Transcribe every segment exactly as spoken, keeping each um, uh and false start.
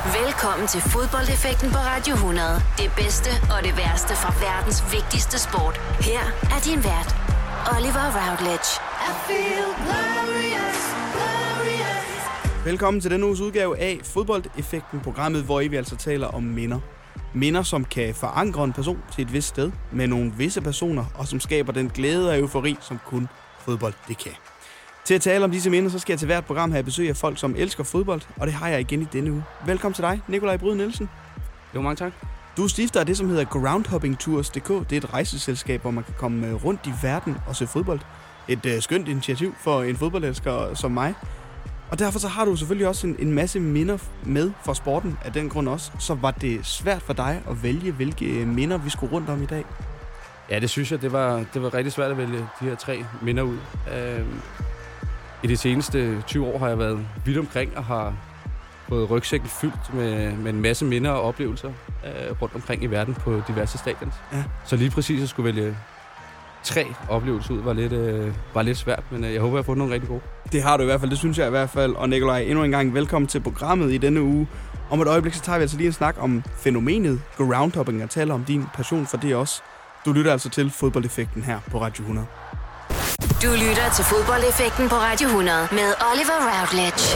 Velkommen til fodboldeffekten på Radio hundrede. Det bedste og det værste fra verdens vigtigste sport. Her er din vært, Oliver Routledge. I feel glorious, glorious. Velkommen til denne uges udgave af Fodboldeffekten, programmet, hvor vi altså taler om minder. Minder, som kan forankre en person til et vist sted med nogle visse personer, og som skaber den glæde og eufori, som kun fodbold det kan. Til at tale om disse minder, så skal jeg til hvert program have besøg af folk, som elsker fodbold, og det har jeg igen i denne uge. Velkommen til dig, Nikolaj Bryde Nielsen. Jo, mange tak. Du er stifter af det, som hedder Groundhopping Tours punktum d k. Det er et rejseselskab, hvor man kan komme rundt i verden og se fodbold. Et øh, skønt initiativ for en fodboldelsker som mig. Og derfor så har du selvfølgelig også en, en masse minder med fra sporten af den grund også. Så var det svært for dig at vælge, hvilke minder vi skulle rundt om i dag? Ja, det synes jeg, det var, det var rigtig svært at vælge de her tre minder ud. Uh, I de seneste tyve år har jeg været vidt omkring og har fået rygsækken fyldt med, med en masse minder og oplevelser uh, rundt omkring i verden på diverse stadions. Ja. Så lige præcis at skulle vælge tre oplevelser ud var lidt, uh, var lidt svært, men uh, jeg håber, jeg har fundet nogle rigtig gode. Det har du i hvert fald, det synes jeg i hvert fald. Og Nikolaj, endnu en gang velkommen til programmet i denne uge. Om et øjeblik, så tager vi altså lige en snak om fænomenet groundhopping og taler om din passion for det også. Du lytter altså til Fodboldeffekten her på Radio hundrede. Du lytter til Fodboldeffekten på Radio hundrede med Oliver Routledge.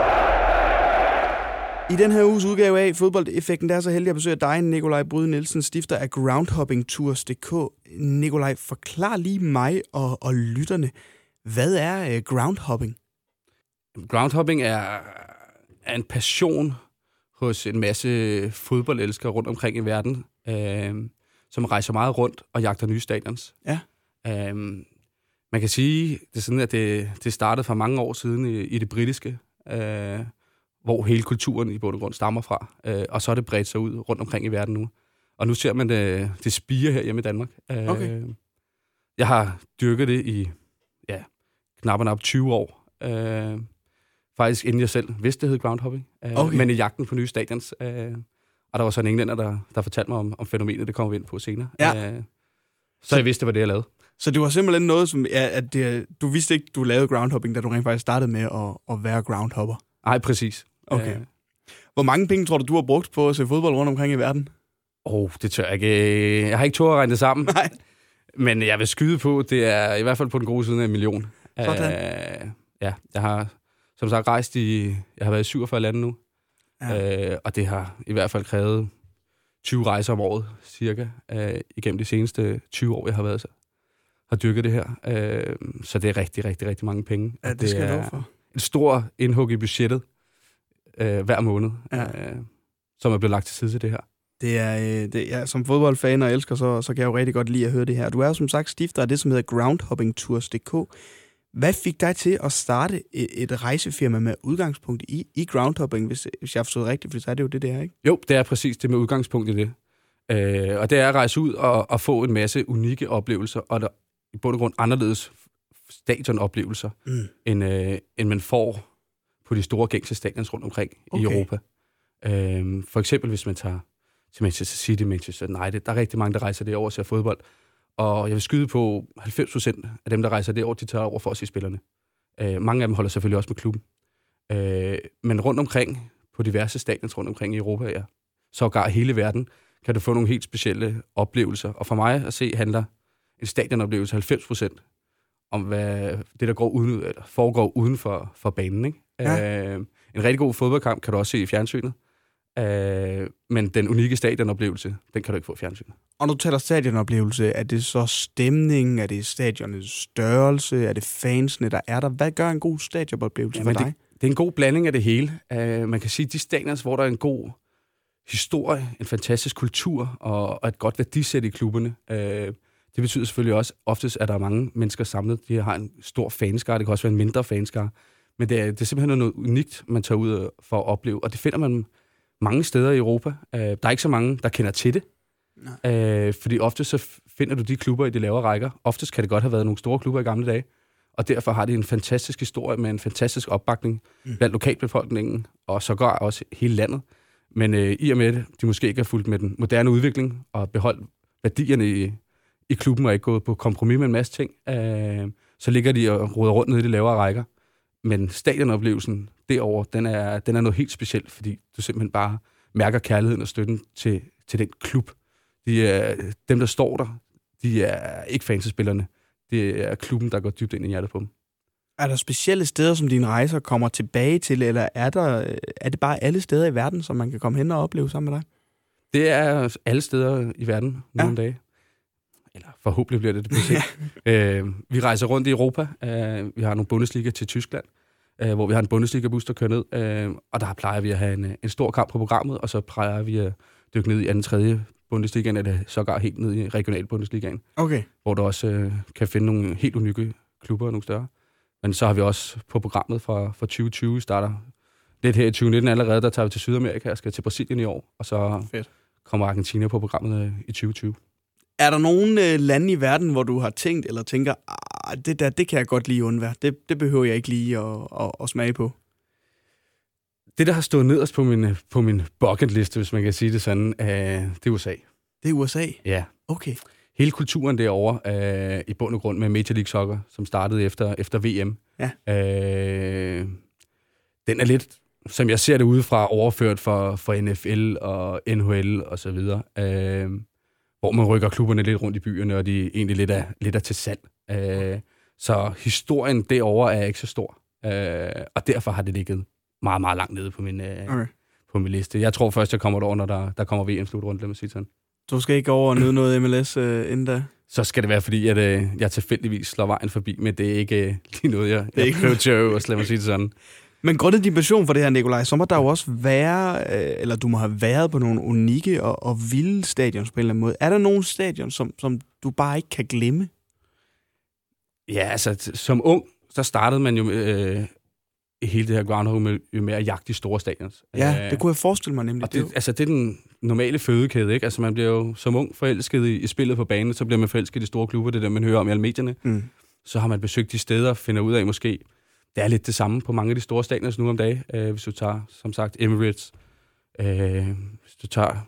I den her uges udgave af Fodboldeffekten, der er så heldig at besøge dig, Nikolaj Bryde Nielsen, stifter af Groundhopping Tours punktum d k. Nikolaj, forklar lige mig og, og lytterne, hvad er uh, groundhopping? Groundhopping er, er en passion hos en masse fodboldelskere rundt omkring i verden, øh, som rejser meget rundt og jagter nye stadions. Ja. Øh, man kan sige, det er sådan, at det, det startede for mange år siden i, i det britiske, øh, hvor hele kulturen i bund og grund stammer fra. Øh, og så er det bredt sig ud rundt omkring i verden nu. Og nu ser man det, det spire her hjemme i Danmark. Øh, okay. Jeg har dyrket det i ja, knap og nap tyve år. Øh, faktisk inden jeg selv vidste, det hed groundhopping. Øh, okay. Men i jagten på nye stadions. Øh, og der var så en englænder, der, der fortalte mig om, om fænomenet, det kommer vi ind på senere. Ja. Øh, så jeg vidste, hvad det jeg lavede. Så det var simpelthen noget, som ja, at det, du vidste ikke, du lavede groundhopping, da du rent faktisk startede med at, at være groundhopper? Nej, præcis. Okay. Øh. Hvor mange penge tror du, du har brugt på at se fodbold rundt omkring i verden? Åh, oh, det tør jeg ikke. Jeg har ikke turde at regne det sammen. Nej. Men jeg vil skyde på, det er i hvert fald på den gode side af en million. Sådan. Øh, ja, jeg har som sagt rejst i, jeg har været i syvogfyrre lande nu. Ja. Øh, og det har i hvert fald krævet tyve rejser om året, cirka, øh, igennem de seneste tyve år, jeg har været så. Har dyrket det her. Øh, så det er rigtig, rigtig, rigtig mange penge. Ja, det, det skal jeg for. Et stort indhug i budgettet øh, hver måned, ja. øh, som er blevet lagt til side til det her. Det er, øh, det, ja, som fodboldfan og elsker, så, så kan jeg jo rigtig godt lide at høre det her. Du er som sagt stifter af det, som hedder Groundhopping Tours punktum d k. Hvad fik dig til at starte et, et rejsefirma med udgangspunkt i, i groundhopping, hvis, hvis jeg har forstået rigtigt, for så er det jo det, det er, ikke? Jo, det er præcis det med udgangspunkt i det. Øh, og det er at rejse ud og, og få en masse unikke oplevelser, og der i bund og grund anderledes stadionoplevelser, mm. end, øh, end man får på de store gængse stadions rundt omkring okay. i Europa. Øh, for eksempel, hvis man tager til Manchester City, Manchester United, der er rigtig mange, der rejser derover og ser fodbold. Og jeg vil skyde på halvfems procent af dem, der rejser derover, de tager over for at se spillerne. Øh, mange af dem holder selvfølgelig også med klubben. Øh, men rundt omkring, på diverse stadions rundt omkring i Europa, ja, sågar hele verden, kan du få nogle helt specielle oplevelser. Og for mig at se, handler en stadionoplevelse halvfems procent om, hvad det, der går uden, eller foregår uden for, for banen. Ikke? Ja. Øh, en rigtig god fodboldkamp kan du også se i fjernsynet. Øh, men den unikke stadionoplevelse, den kan du ikke få i fjernsynet. Og når du taler stadionoplevelse, er det så stemningen, er det stadionets størrelse, er det fansene, der er der? Hvad gør en god stadionoplevelse for dig? Det, det er en god blanding af det hele. Uh, man kan sige, at de stadions, hvor der er en god historie, en fantastisk kultur og, og et godt værdisæt i klubberne, uh, det betyder selvfølgelig også, oftest at der er mange mennesker samlet. De har en stor fanskare, det kan også være en mindre fanskare. Men det er, det er simpelthen noget unikt, man tager ud for at opleve, og det finder man mange steder i Europa. Uh, der er ikke så mange, der kender til det. Uh, fordi ofte så finder du de klubber i de lavere rækker. Oftest kan det godt have været nogle store klubber i gamle dage, og derfor har de en fantastisk historie med en fantastisk opbakning mm. blandt lokalbefolkningen, og så går også hele landet. Men uh, i og med det, de måske ikke har fulgt med den moderne udvikling og beholdt værdierne i, i klubben og ikke gået på kompromis med en masse ting, uh, så ligger de og roder rundt nede i de lavere rækker. Men stadionoplevelsen, derovre, den er, den er noget helt specielt, fordi du simpelthen bare mærker kærligheden og støtten til, til den klub. De er, dem, der står der, de er ikke fansespillerne. Det er klubben, der går dybt ind i hjertet på dem. Er der specielle steder, som dine rejser kommer tilbage til, eller er, der, er det bare alle steder i verden, som man kan komme hen og opleve sammen med dig? Det er alle steder i verden nogle ja. dage. Eller forhåbentlig bliver det det på sigt. øh, vi rejser rundt i Europa. Øh, vi har nogle Bundesliga til Tyskland, øh, hvor vi har en Bundesliga-bus, der kører ned. Øh, og der plejer vi at have en, en stor kamp på programmet, og så plejer vi at dykke ned i anden tredje Bundesligaen, eller sågar helt ned i regional Bundesligaen. Okay. Hvor du også øh, kan finde nogle helt unikke klubber og nogle større. Men så har vi også på programmet fra, fra tyve tyve, starter lidt her i tyve nitten allerede, der tager vi til Sydamerika og skal til Brasilien i år, og så Fedt. kommer Argentina på programmet øh, i tyve tyve. Er der nogle øh, lande i verden, hvor du har tænkt eller tænker, ah, det der, det kan jeg godt lige undvære, det, det behøver jeg ikke lige at, at, at smage på? Det, der har stået nederst på min, på min bucketliste, hvis man kan sige det sådan, øh, det er U S A. Det er U S A? Ja. Okay. Hele kulturen derovre, øh, i bund og grund med Major League Soccer, som startede efter, efter V M. Ja. Øh, den er lidt, som jeg ser det udefra, overført for, for N F L og N H L og så videre. Øh, hvor man rykker klubberne lidt rundt i byerne, og de egentlig lidt er, lidt er til salg. Øh, så historien derovre er ikke så stor. Øh, og derfor har det ligget meget, meget langt nede på min, øh, okay. på min liste. Jeg tror først, jeg kommer derover, når der, der kommer V M-slutrunde, lad mig sige sådan. Du skal ikke over og nyde noget M L S øh, inden da? Så skal det være, fordi at, øh, jeg tilfældigvis slår vejen forbi, men det er ikke øh, lige noget, jeg, jeg prøver til at øve, lad mig sige det sådan. Men grundet din passion for det her, Nikolaj, så må der jo også være, øh, eller du må have været på nogle unikke og, og vilde stadions på en eller anden måde. Er der nogle stadion, som, som du bare ikke kan glemme? Ja, altså t- som ung, så startede man jo øh, hele det her groundhog med, med at jagte de store stadions. Ja, øh, det kunne jeg forestille mig nemlig. Og det, altså, det er den normale fødekæde, ikke? Altså man bliver jo som ung forelsket i, i spillet på banen, så bliver man forelsket i de store klubber, det der man hører om i alle medierne. Mm. Så har man besøgt de steder og finder ud af måske, det er lidt det samme på mange af de store stadions nu om dagen. Øh, hvis du tager, som sagt, Emirates, øh, hvis du tager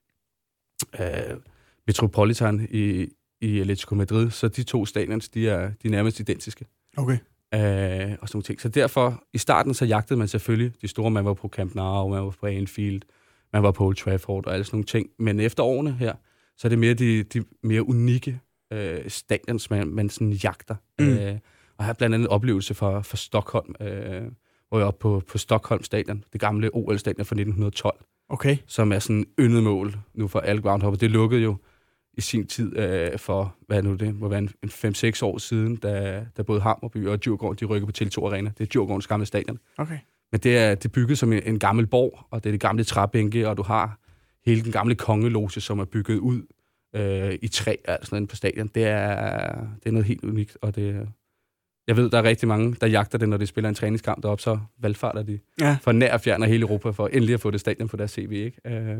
øh, Metropolitan i, i Atletico Madrid, så de to stadions, de er, de er nærmest identiske. Okay. Øh, og sådan ting. Så derfor, i starten, så jagtede man selvfølgelig de store. Man var på Camp Nou, man var på Anfield, man var på Old Trafford og alle sådan nogle ting. Men efter årene her, så er det mere de, de mere unikke øh, stadions, man, man sådan jagter. Mm. Øh, og jeg har blandt andet en oplevelse fra, fra Stockholm, øh, hvor jeg er oppe på, på Stockholm Stadion, det gamle O L-stadion fra nitten tolv, okay. Som er sådan yndet mål nu for alle groundhopper. Det lukkede jo i sin tid øh, for, hvad er nu det, må være en, en fem seks år siden, da, da både Hammarby og Djurgården, de rykkede på Tele to Arena. Det er Djurgårdens gamle stadion. Okay. Men det er, det er bygget som en, en gammel borg, og det er det gamle træbænke, og du har hele den gamle kongeloge, som er bygget ud øh, i træ, altså sådan på stadion. Det er, det er noget helt unikt, og det jeg ved, der er rigtig mange, der jagter det, når de spiller en træningskamp deroppe, så valgfarter de ja. for nær og fjern af hele Europa, for endelig at få det stadion på deres C V, ikke? Øh.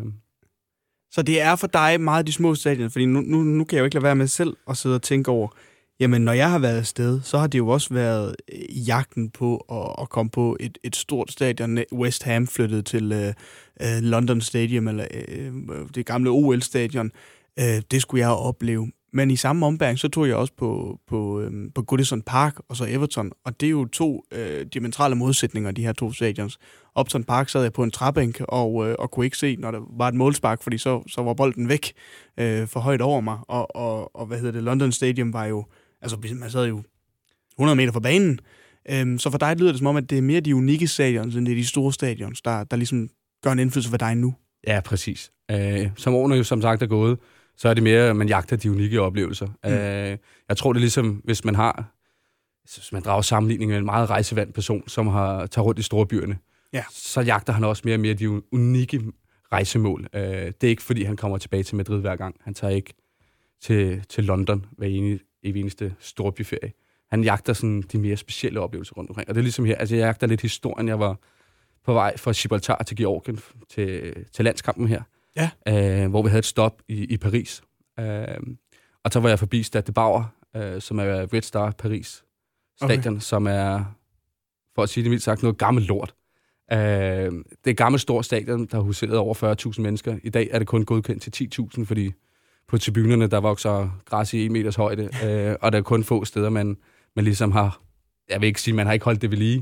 Så det er for dig meget de små stadion, fordi nu, nu, nu kan jeg jo ikke lade være med selv at sidde og tænke over, jamen når jeg har været afsted, så har det jo også været i jagten på at, at komme på et, et stort stadion. West Ham flyttede til uh, London Stadium, eller uh, det gamle O L-stadion. Uh, det skulle jeg opleve. Men i samme ombæring, så tog jeg også på, på, øhm, på Goodison Park og så Everton. Og det er jo to øh, diametrale modsætninger, de her to stadions. Upton Park sad jeg på en træbænk og, øh, og kunne ikke se, når der var et målspark, fordi så, så var bolden væk øh, for højt over mig. Og, og, og hvad hedder det, London Stadium var jo, altså man sad jo hundrede meter fra banen. Øhm, så for dig lyder det som om, at det er mere de unikke stadions, end det er de store stadions, der, der ligesom gør en indflydelse for dig nu. Ja, præcis. Øh, som årene jo som sagt er gået, så er det mere, at man jagter de unikke oplevelser. Mm. Øh, jeg tror, det er ligesom, hvis man har, hvis man drager sammenligning med en meget rejsevant person, som har taget rundt i store byerne, ja. så jagter han også mere og mere de unikke rejsemål. Øh, det er ikke, fordi han kommer tilbage til Madrid hver gang. Han tager ikke til, til London hver eneste, eneste storbyferie. Han jagter sådan de mere specielle oplevelser rundt omkring. Og det er ligesom her, altså jeg jagter lidt historien. Jeg var på vej fra Gibraltar til Georgien til, til landskampen her. Ja. Øh, hvor vi havde et stop i, i Paris. Øh, og så var jeg forbi Stade de Bauer, øh, som er Red Star Paris stadion, okay. som er, for at sige det mildt sagt, noget gammelt lort. Øh, det er et gammelt stort stadion, der har huseret over fyrre tusind mennesker. I dag er det kun godkendt til ti tusind, fordi på tribunerne, der vokser græs i en meters højde, øh, og der er kun få steder, man, man ligesom har, jeg vil ikke sige, man har ikke holdt det ved lige,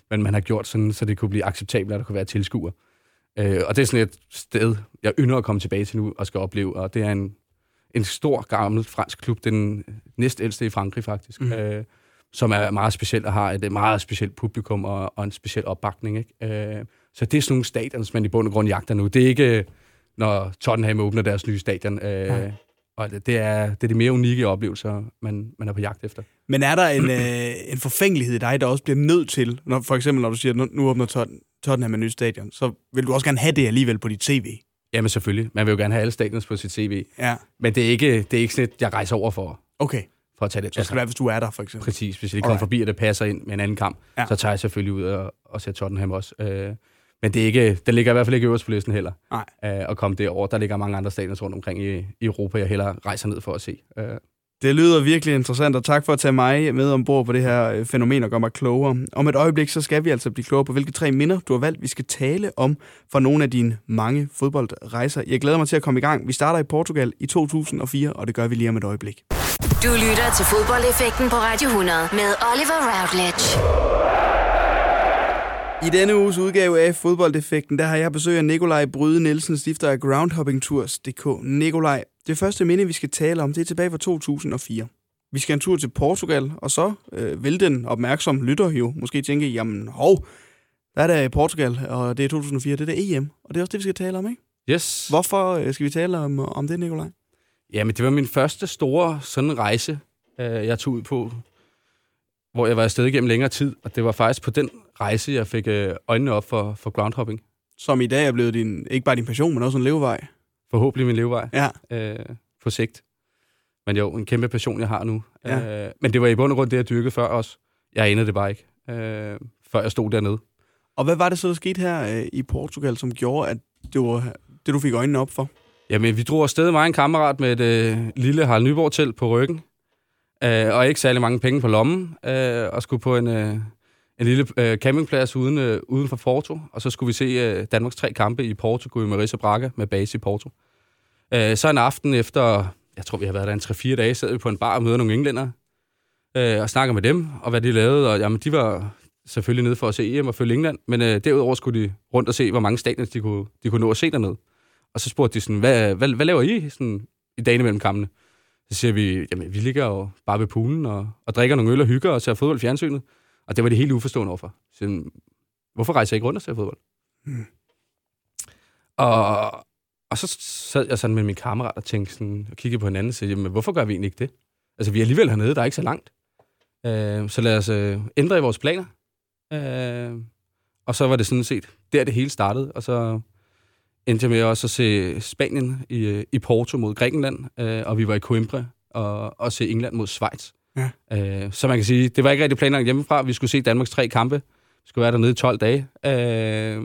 men man har gjort sådan, så det kunne blive acceptabelt, at der kunne være tilskuere. Øh, og det er sådan et sted, jeg ynder at komme tilbage til nu og skal opleve, og det er en, en stor, gammel fransk klub, den næstældste i Frankrig faktisk, mm. øh, som er meget specielt og har et meget specielt publikum og, og en speciel opbakning. Ikke? Øh, så det er sådan nogle stadion, som man i bund og grund jagter nu. Det er ikke, når Tottenham åbner deres nye stadion, øh, og det er, det er de mere unikke oplevelser, man, man er på jagt efter. Men er der en, øh, en forfængelighed i dig, der også bliver nødt til, når, for eksempel når du siger, at nu åbner Tot- Tottenham en ny stadion, så vil du også gerne have det alligevel på dit C V? Jamen selvfølgelig. Man vil jo gerne have alle stadions på sit C V. Ja. Men det er ikke, det er ikke sådan, at jeg rejser over for, okay. for at tage det. Så skal det være, hvis du er der, for eksempel? Præcis. Hvis jeg kommer right. forbi, og det passer ind med en anden kamp, ja. så tager jeg selvfølgelig ud og, og ser Tottenham også. Øh, men det er ikke, den ligger i hvert fald ikke øverst på listen heller. Nej. Øh, at komme derover. Der ligger mange andre stadions rundt omkring i, i Europa, jeg hellere rejser ned for at se. Øh. Det lyder virkelig interessant, og tak for at tage mig med ombord på det her fænomen og gøre mig klogere. Om et øjeblik, så skal vi altså blive klogere på, hvilke tre minder du har valgt, vi skal tale om fra nogle af dine mange fodboldrejser. Jeg glæder mig til at komme i gang. Vi starter i Portugal i to tusind og fire, og det gør vi lige om et øjeblik. Du lytter til Fodboldeffekten på Radio hundrede med Oliver Routledge. I denne uges udgave af Fodboldeffekten, der har jeg besøg af Nikolaj Bryde Nielsen, stifter af groundhopping tours punktum d k. Nikolaj, det første minde, vi skal tale om, det er tilbage fra to tusind og fire. Vi skal en tur til Portugal, og så øh, vil den opmærksomme lytter jo måske tænke, jamen hov, der er der i Portugal, og det er to tusind og fire, det er der E M, og det er også det, vi skal tale om, ikke? Yes. Hvorfor øh, skal vi tale om, om det, Nikolaj? Jamen, det var min første store sådan rejse, øh, jeg tog ud på, hvor jeg var afsted igennem længere tid, og det var faktisk på den rejse, jeg fik øh, øjnene op for, for groundhopping. Som i dag er blevet din, ikke bare din passion, men også en levevej. Forhåbentlig min levevej. Ja. Øh, på sigt. Men jo, en kæmpe passion, jeg har nu. Ja. Øh, men det var i bund og grund det, jeg dyrkede før også. Jeg anede det bare ikke, øh, før jeg stod dernede. Og hvad var det så, der skete her øh, i Portugal, som gjorde, at det var det, du fik øjnene op for? Jamen, vi drog afsted, mig en kammerat med et øh, lille Harald Nyborg-telt på ryggen. Øh, og ikke særlig mange penge på lommen. Øh, og skulle på en, øh, en lille øh, campingplads uden, øh, uden for Porto. Og så skulle vi se øh, Danmarks tre kampe i Porto, i Marisa Braga med base i Porto. Øh, så en aften efter, jeg tror vi har været der en tre fire dage, sad vi på en bar og møder nogle englændere. Øh, og snakker med dem, og hvad de lavede. Og jamen, de var selvfølgelig nede for at se E M og følge England. Men øh, derudover skulle de rundt og se, hvor mange stadions de kunne, de kunne nå at se dernede. Og så spurgte de sådan, hvad, hvad, hvad laver I sådan, i dagene mellem kampene? Så siger vi, jamen vi ligger jo bare ved poolen og, og drikker nogle øl og hygger og ser fodbold i fjernsynet. Og det var det helt uforstående overfor. Så, hvorfor rejser jeg ikke rundt og ser fodbold? Hmm. Og, og så sad jeg sådan med min kammerat og tænkte sådan, og kiggede på hinanden og sagde, jamen hvorfor gør vi egentlig ikke det? Altså vi er alligevel hernede, der er ikke så langt. Øh, så lad os øh, ændre i vores planer. Øh, og så var det sådan set, der det hele startede. Og så endte jeg med også at se Spanien i, i Porto mod Grækenland, øh, og vi var i Coimbra og, og se England mod Schweiz. Ja. Øh, så man kan sige, det var ikke rigtig planlagt hjemmefra. Vi skulle se Danmarks tre kampe. Vi skulle være dernede i tolv dage. Øh,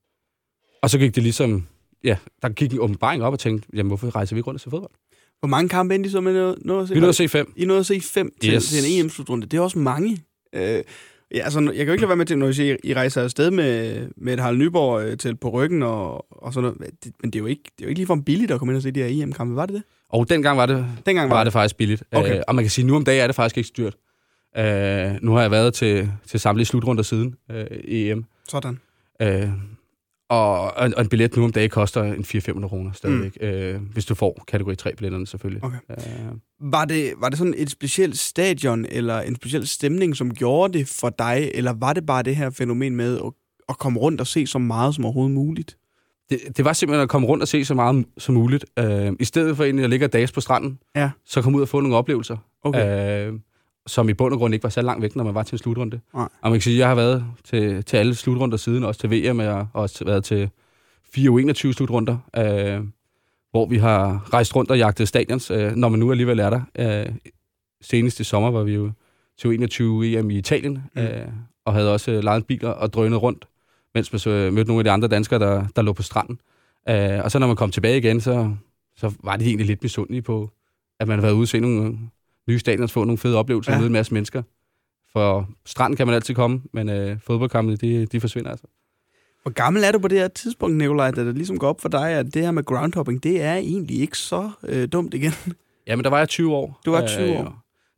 og så gik det ligesom, ja, der gik en åbenbaring op og tænkte, jamen hvorfor rejser vi ikke rundt og se fodbold? Hvor mange kampe endte I så med noget, noget at se? Vi nåede at se fem. I nåede at se fem til, yes. til en E M-slutrunde. Det er også mange. Øh, Ja, altså, jeg kan jo ikke lade være med til, når I siger, I rejser afsted med, med et Harald Nyborg til på ryggen og, og sådan noget. Det, men det er jo ikke, det er jo ikke ligefrem billigt at komme ind og se de her E M-kampe. Var det det? Og dengang var det, dengang var, var det. det faktisk billigt. Okay. Øh, og man kan sige, nu om dagen er det faktisk ikke så dyrt. Øh, nu har jeg været til, til samtlige slutrunder siden øh, E M. Sådan. Øh, og, og en billet nu om dagen koster en fire til fem hundrede kroner stadigvæk. Mm. Øh, hvis du får kategori tre-billetterne selvfølgelig. Okay. Øh. Var det, var det sådan et specielt stadion eller en speciel stemning, som gjorde det for dig? Eller var det bare det her fænomen med at, at komme rundt og se så meget som overhovedet muligt? Det, det var simpelthen at komme rundt og se så meget som muligt. Øh, I stedet for egentlig at ligge dages på stranden, ja. så komme ud og få nogle oplevelser. Okay. Øh, som i bund og grund ikke var så langt væk, når man var til en slutrunde. Nej. Og man kan sige, at jeg har været til, til alle slutrunder siden, også til V M, og jeg har også været til fire U enogtyve slutrunder, øh, hvor vi har rejst rundt og jagtet stadions, øh, når man nu alligevel er der. Øh, senest i sommer var vi jo til U enogtyve E M i Italien, mm. øh, og havde også lejet biler og drønet rundt, mens man så mødte nogle af de andre danskere, der, der lå på stranden. Øh, og så når man kom tilbage igen, så, så var det egentlig lidt misundelige på, at man havde været ude og se nogle nye stadions, få nogle fede oplevelser og ja. møde en masse mennesker. For stranden kan man altid komme, men øh, fodboldkampene, de, de forsvinder altså. Hvor gammel er du på det her tidspunkt, Nikolaj, da det ligesom går op for dig, at det her med groundhopping, det er egentlig ikke så øh, dumt igen? Jamen, der var jeg tyve år. Du var tyve øh, år?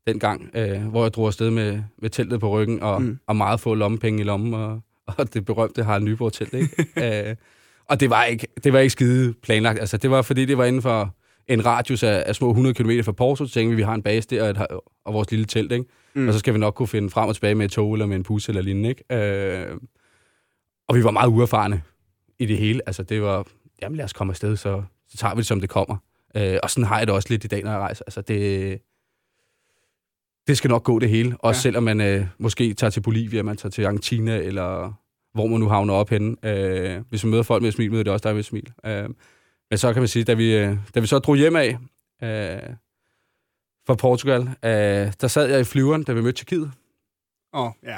dengang, øh, hvor jeg drog afsted med, med teltet på ryggen, og, mm. og meget få lommepenge i lommen, og, og det berømte Harald Nyborg-telt, ikke? øh, og det var, ikke, det var ikke skide planlagt. Altså, det var, fordi det var inden for en radius af, af små hundrede kilometer fra Porto, så tænkte vi, vi har en base der, og, et, og vores lille telt, ikke? Mm. Og så skal vi nok kunne finde frem og tilbage med et tog, eller med en bus, eller lignende, ikke? Øh, og vi var meget uerfarne i det hele. Altså, det var, jamen lad os komme afsted, så, så tager vi det, som det kommer. Øh, og sådan har jeg det også lidt i dag, når jeg rejser. Altså, det, det skal nok gå det hele. Også ja. Selvom man øh, måske tager til Bolivia, man tager til Argentina, eller hvor man nu havner op henne. Øh, hvis man møder folk med et smil, møder det også der med et smil. Øh, men så kan man sige, da vi, da vi så drog hjem af øh, fra Portugal, øh, der sad jeg i flyveren, da vi mødte Tjekkiet. Åh, oh, ja.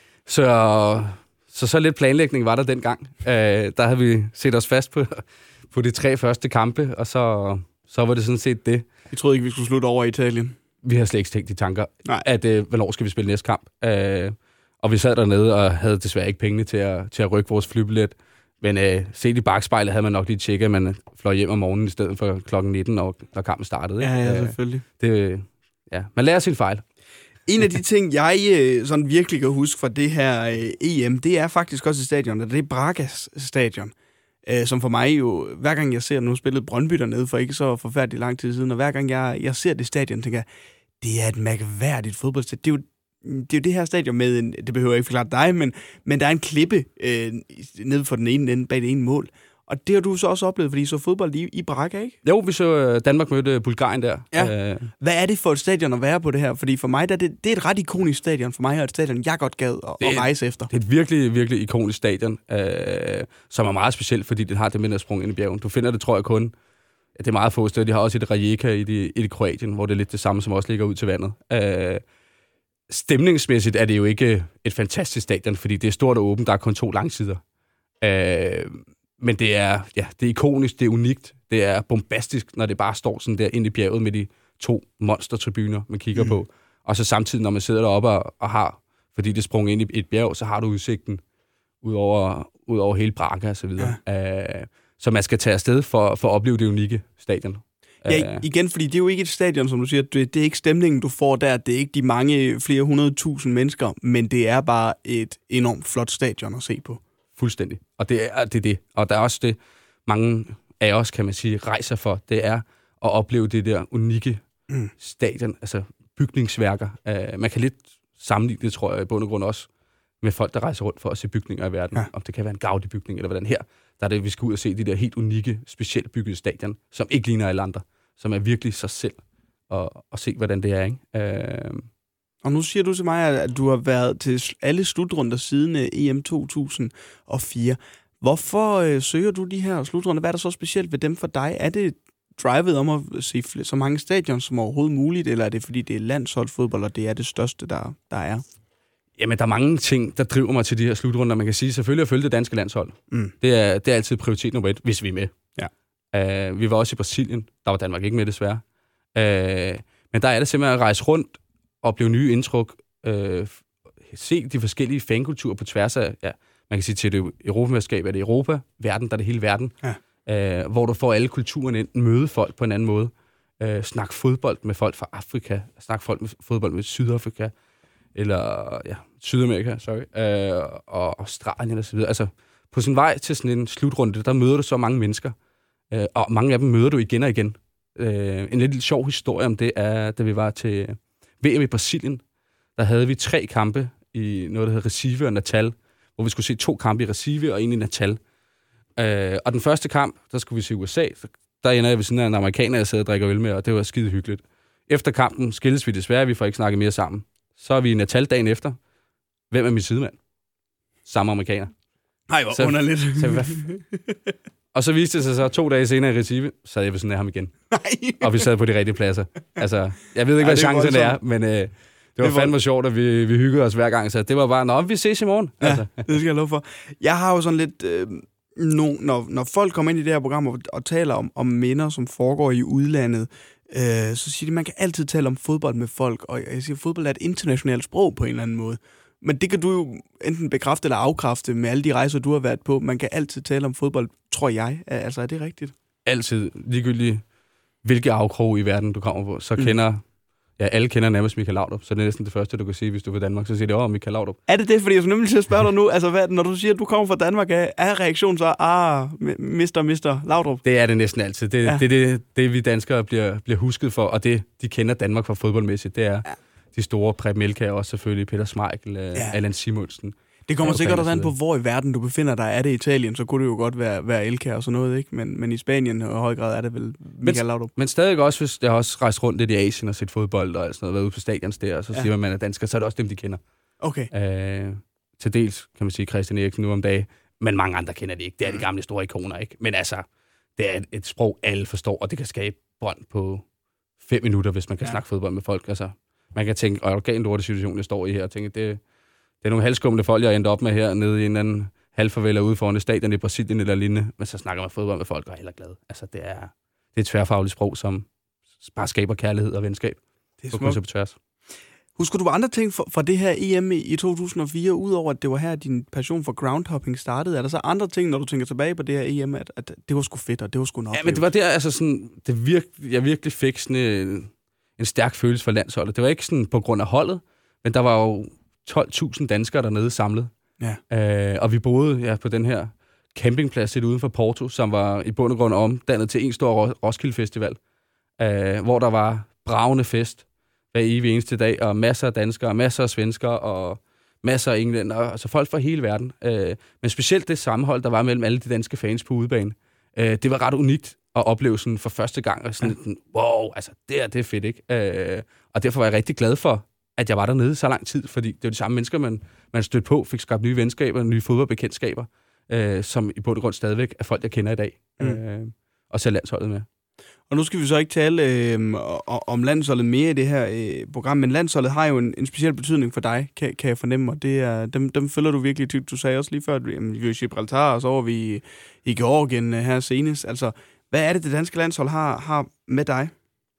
Så, så så lidt planlægning var der dengang. Øh, der havde vi set os fast på, på de tre første kampe, og så, så var det sådan set det. Vi troede ikke, vi skulle slutte over i Italien. Vi har slet ikke tænkt de tanker, Nej. at øh, hvornår skal vi spille næste kamp. Øh, og vi sad dernede og havde desværre ikke pengene til at, til at rykke vores flybillet. Men øh, set i bagspejlet havde man nok lige tjekket, at man fløj hjem om morgenen i stedet for klokken nitten, når, når kampen startede. Ikke? Ja, ja, selvfølgelig. Det, ja, man lærer sin fejl. En af de ting, jeg øh, sådan virkelig kan huske fra det her øh, E M, det er faktisk også et stadion, og det er Bragas stadion, øh, som for mig jo, hver gang jeg ser, nu spillet Brøndby dernede for ikke så forfærdeligt lang tid siden, og hver gang jeg, jeg ser det stadion, tænker jeg, det er et mærkværdigt fodboldstadion. Det er jo Det er jo det her stadion med, en, det behøver jeg ikke forklare dig, men, men der er en klippe øh, nede for den ene ende, bag det ene mål. Og det har du så også oplevet, fordi I så fodbold i, i Braga, ikke? Jo, vi så Danmark mødte Bulgarien der. Ja. Øh. Hvad er det for et stadion at være på det her? Fordi for mig, der, det, det er et ret ikonisk stadion for mig, og et stadion, jeg godt gad at, at rejse efter. Det er et virkelig, virkelig ikonisk stadion, øh, som er meget specielt, fordi det har det med at sprunge ind i bjergen. Du finder det, tror jeg, kun... Det er meget få steder. De har også et Rijeka i det, i det Kroatien, hvor det er lidt det samme, som også ligger ud til vandet. Øh, Stemningsmæssigt er det jo ikke et fantastisk stadion, fordi det er stort og åbent, der er kun to langsider. Øh, men det er, ja, det er ikonisk, det er unikt, det er bombastisk, når det bare står sådan der inde i bjerget med de to monstertribuner, man kigger mm. på. Og så samtidig, når man sidder deroppe og, og har, fordi det sprunget ind i et bjerg, så har du udsigten ud over, ud over hele Braga og så videre. Ja. Øh, så man skal tage afsted for, for at opleve det unikke stadion. Ja, igen, fordi det er jo ikke et stadion, som du siger, det, det er ikke stemningen, du får der, det er ikke de mange flere hundrede tusind mennesker, men det er bare et enormt flot stadion at se på. Fuldstændig. Og det er det, er det. Og der er også det, mange af os, kan man sige, rejser for, det er at opleve det der unikke mm. stadion, altså bygningsværker. Uh, man kan lidt sammenligne det, tror jeg, i bund og grund også, med folk, der rejser rundt for at se bygninger i verden. Ja. Om det kan være en Gaudi-bygning, eller hvordan her. Der er det, vi skal ud og se de der helt unikke, specielt byggede stadion, som ikke ligner alle andre, som er virkelig sig selv, og, og se, hvordan det er, ikke? Øh... Og nu siger du til mig, at du har været til alle slutrunder siden E M to tusind og fire. Hvorfor øh, søger du de her slutrunder? Hvad er der så specielt ved dem for dig? Er det drivet om at se så mange stadion som overhovedet muligt, eller er det, fordi det er landsholdsfodbold, og det er det største, der, der er? Jamen, der er mange ting, der driver mig til de her slutrunder. Man kan sige, selvfølgelig at følge det danske landshold. Mm. Det, er, det er altid prioritet nummer et, hvis vi er med. Ja. Uh, vi var også i Brasilien. Der var Danmark ikke med, desværre. Uh, men der er det simpelthen at rejse rundt og blive nye indtryk. Uh, se de forskellige fankulturer på tværs af, ja, man kan sige til det Europamesterskab, er det Europa, verden, der er det hele verden. Ja. Uh, hvor du får alle kulturerne ind, møde folk på en anden måde. Uh, snak fodbold med folk fra Afrika. Snak folk med fodbold med Sydafrika. Eller, ja, Sydamerika, sorry, øh, og Australien og så videre. Altså, på sin vej til sådan en slutrunde, der møder du så mange mennesker, øh, og mange af dem møder du igen og igen. Øh, en lidt sjov historie om det er, da vi var til V M i Brasilien, der havde vi tre kampe i noget, der hedder Recife og Natal, hvor vi skulle se to kampe i Recife og en i Natal. Øh, og den første kamp, der skulle vi se U S A, der ender jeg ved sådan en amerikaner, jeg sidder og drikker øl med, og det var skide hyggeligt. Efter kampen skilles vi desværre, vi får ikke snakket mere sammen. Så er vi i Natal dagen efter. Hvem er min sidemand? Samme amerikaner. Nej, hvor så, underligt. Så, hvad? Og så viste det sig så to dage senere i Recife, så sad jeg ved sådan af ham igen. Nej. Og vi sad på de rigtige pladser. Altså, jeg ved ikke, hvad chancen er, men øh, det var det fandme var... sjovt, at vi, vi hyggede os hver gang. Så det var bare, nå, vi ses i morgen. Ja, altså. Det skal jeg love for. Jeg har jo sådan lidt... Øh, no, når, når folk kommer ind i det her program og, og taler om, om minder, som foregår i udlandet, Øh, så siger de, man kan altid tale om fodbold med folk, og jeg siger, fodbold er et internationalt sprog på en eller anden måde. Men det kan du jo enten bekræfte eller afkræfte med alle de rejser, du har været på. Man kan altid tale om fodbold, tror jeg. Altså, er det rigtigt? Altid. Ligegyldigt, hvilke afkrog i verden du kommer på, så mm. kender Ja, alle kender nærmest Michael Laudrup, så det er næsten det første, du kan sige, hvis du er fra Danmark. Så siger det, åh, Michael Laudrup. Er det det? Fordi jeg skulle nemlig til at spørge dig nu, altså hvad, når du siger, at du kommer fra Danmark, er, er reaktionen så, ah, mister, mister Laudrup? Det er det næsten altid. Det er ja. det, det, det, vi danskere bliver, bliver husket for, og det, de kender Danmark fra fodboldmæssigt, det er ja. de store Preben Elkjær, også selvfølgelig Peter Schmeichel, ja. Allan Simonsen. Det kommer sikkert også an på, hvor i verden du befinder dig. Er det Italien, så kunne det jo godt være, være Elkjær og sådan noget, ikke? Men, men i Spanien og i høj grad er det vel Michael Laudrup. Men stadig også, hvis jeg har også rejst rundt lidt i Asien og set fodbold og sådan noget, været ude på stadions der, og så ja. siger man, at man er dansker, så er det også dem, de kender. Okay. Øh, til dels, kan man sige, Christian Eriksen nu om dagen, men mange andre kender det ikke. Det er de gamle store ikoner, ikke? Men altså, det er et, et sprog, alle forstår, og det kan skabe bånd på fem minutter, hvis man kan ja. snakke fodbold med folk. Altså, man kan tænke, og organ lorte situation, jeg står i her, og tænke, det Det er nogle halvskumle folk, jeg er endt op med her nede i en anden halvfarvel ude foran et stadion i Brasilien eller lignende, men så snakker man fodbold med folk og er heller glad. Altså, det er, det er et tværfagligt sprog, som bare skaber kærlighed og venskab. Det er på kryds og på tværs. Husker du andre ting fra det her E M i to tusind og fire, udover at det var her, din passion for groundhopping startede? Er der så andre ting, når du tænker tilbage på det her E M, at, at det var sgu fedt, og det var sgu en oplevelse? Ja, men det var der, altså sådan, det virke, jeg virkelig fik sådan en, en stærk følelse for landsholdet. Det var ikke sådan på grund af holdet, men der var jo tolv tusind danskere dernede samlet. Ja. Øh, og vi boede ja, på den her campingplads lidt uden for Porto, som var i bund og grund omdannet til en stor Roskilde Festival, øh, hvor der var bragende fest hver evig eneste dag, og masser af danskere, masser af svenskere, og masser af englænder, altså folk fra hele verden. Øh, men specielt det sammenhold, der var mellem alle de danske fans på udebane, øh, det var ret unikt at opleve sådan for første gang, og sådan, ja. wow, altså det er, det er fedt, ikke? Øh, og derfor var jeg rigtig glad for, at jeg var dernede så lang tid, fordi det var de samme mennesker, man, man stødte på, fik skabt nye venskaber, nye fodboldbekendtskaber, øh, som i bund og grund stadigvæk er folk, jeg kender i dag, mm. øh, og ser landsholdet med. Og nu skal vi så ikke tale øh, om landsholdet mere i det her øh, program, men landsholdet har jo en, en speciel betydning for dig, kan, kan jeg fornemme, og det er, dem, dem følger du virkelig tygt. Du sagde også lige før, at jamen, vi er i Gibraltar, og så var vi i, i Georgien øh, her senest. Altså, hvad er det, det danske landshold har, har med dig?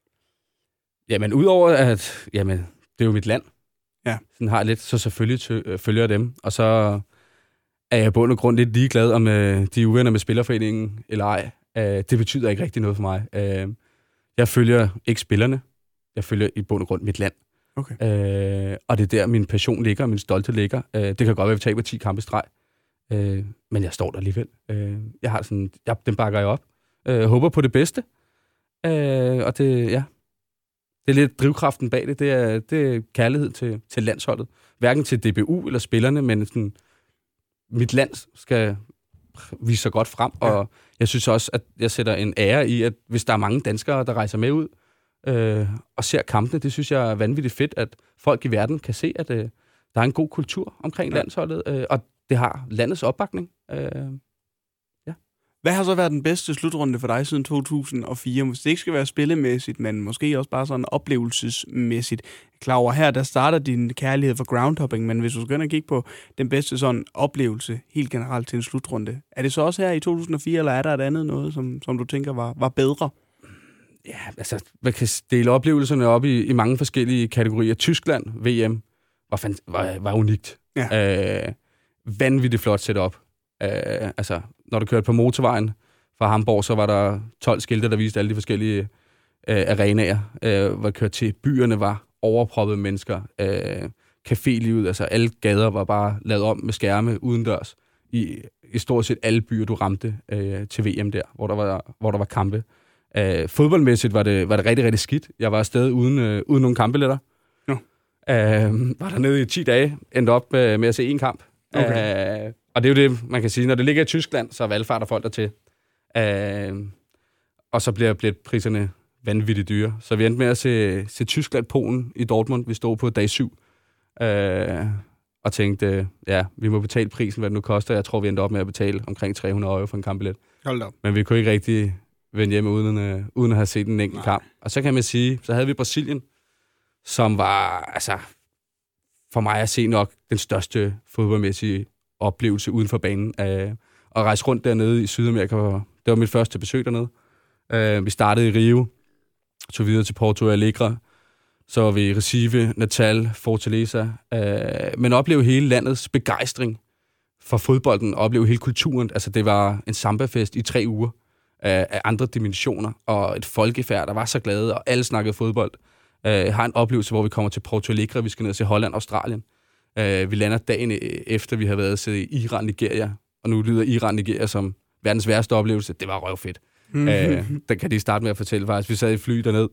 Jamen, udover at, jamen, det er jo mit land. Ja. Sådan har jeg lidt, så selvfølgelig tø- følger jeg dem. Og så er jeg i bund og grund lidt ligeglad om øh, de er uvenner med Spillerforeningen eller ej. Øh, det betyder ikke rigtig noget for mig. Øh, jeg følger ikke spillerne. Jeg følger i bund og grund mit land. Okay. Øh, og det er der, min passion ligger, min stolte ligger. Øh, det kan godt være, at vi taber ti kampe i streg. Øh, men jeg står der alligevel. Øh, jeg har sådan, jeg, den bakker jeg op. Øh, håber på det bedste. Øh, og det, ja... Det er lidt drivkraften bag det. Det er, det er kærlighed til, til landsholdet. Hverken til D B U eller spillerne, men sådan, mit land skal vise sig godt frem. Ja. Og jeg synes også, at jeg sætter en ære i, at hvis der er mange danskere, der rejser med ud øh, og ser kampene, det synes jeg er vanvittigt fedt, at folk i verden kan se, at øh, der er en god kultur omkring ja. landsholdet, øh, og det har landets opbakning. Øh, Hvad har så været den bedste slutrunde for dig siden to tusind og fire? Hvis det ikke skal være spillemæssigt, men måske også bare sådan oplevelsesmæssigt. Klar over her, der starter din kærlighed for groundhopping, men hvis du skal ind kigge på den bedste sådan oplevelse helt generelt til en slutrunde, er det så også her i to tusind og fire, eller er der et andet noget, som, som du tænker var, var bedre? Ja, altså, man kan dele oplevelserne op i, i mange forskellige kategorier. Tyskland, V M, var, fandt, var, var unikt. Ja. Øh, vanvittigt flot setup. Øh, altså, når du kørte på motorvejen fra Hamburg, så var der tolv skilte, der viste alle de forskellige øh, arenaer. Øh, hvor kørte til byerne var overproppede mennesker. Øh, cafélivet, altså alle gader var bare lavet om med skærme udendørs. I, i stort set alle byer, du ramte øh, til V M der, hvor der var, hvor der var kampe. Øh, fodboldmæssigt var det, var det rigtig, rigtig skidt. Jeg var afsted uden, øh, uden nogen kampebilletter. Ja. Øh, var der nede i ti dage, endte op øh, med at se en kamp. Okay. Øh, Og det er jo det, man kan sige. Når det ligger i Tyskland, så valgfarter folk dertil. Øh, og så bliver, bliver priserne vanvittigt dyre. Så vi endte med at se, se Tyskland-Polen i Dortmund. Vi stod på dag syv. Øh, og tænkte, ja, vi må betale prisen, hvad det nu koster. Jeg tror, vi endte op med at betale omkring tre hundrede euro for en kampbillet. Hold op. Men vi kunne ikke rigtig vende hjem uden, øh, uden at have set en enkelt kamp. Og så kan man sige, så havde vi Brasilien, som var, altså, for mig at se nok den største fodboldmæssige oplevelse uden for banen. Øh, og rejse rundt dernede i Sydamerika, det var mit første besøg dernede. Øh, vi startede i Rio, tog videre til Porto Alegre, så var vi i Recife, Natal, Fortaleza, øh, men opleve hele landets begejstring for fodbolden, opleve hele kulturen. Altså, det var en sambafest i tre uger øh, af andre dimensioner, og et folkefærd, der var så glade, og alle snakkede fodbold. Øh, har en oplevelse, hvor vi kommer til Porto Alegre, vi skal ned til Holland, Australien. Øh, vi lander dagen efter, vi har været til Iran, Nigeria, og nu lyder Iran, Nigeria som verdens værste oplevelse. Det var røvfedt. Mm-hmm. Øh, der kan de starte med at fortælle faktisk. Vi sad i fly derned,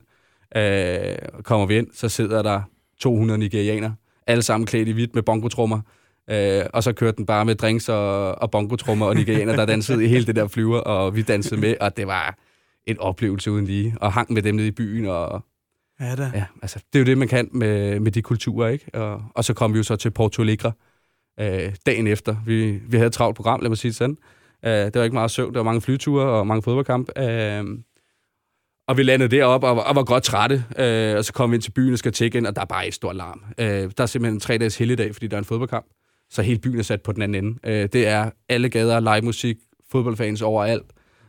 øh, kommer vi ind, så sidder der to hundrede nigerianere, alle sammen klædt i hvidt med bongotrummer, øh, og så kørte den bare med drinks og, og bongotrummer og nigerianere, der dansede i hele det der flyver, og vi dansede med, og det var en oplevelse uden lige, og hang med dem nede i byen, og ja, da. Ja, altså, det er jo det, man kan med, med de kulturer, ikke? Og, og så kom vi jo så til Porto Alegre øh, dagen efter. Vi, vi havde et travlt program, lad mig sige det sådan. Øh, det var ikke meget søvn, der var mange flyture og mange fodboldkampe. Øh, og vi landede deroppe og, og var godt trætte. Øh, og så kom vi ind til byen og skal tjekke ind, og der er bare et stort larm. Øh, der er simpelthen en tre dages helligdag, fordi der er en fodboldkamp. Så hele byen er sat på den anden ende. Øh, det er alle gader, live musik, fodboldfans overalt.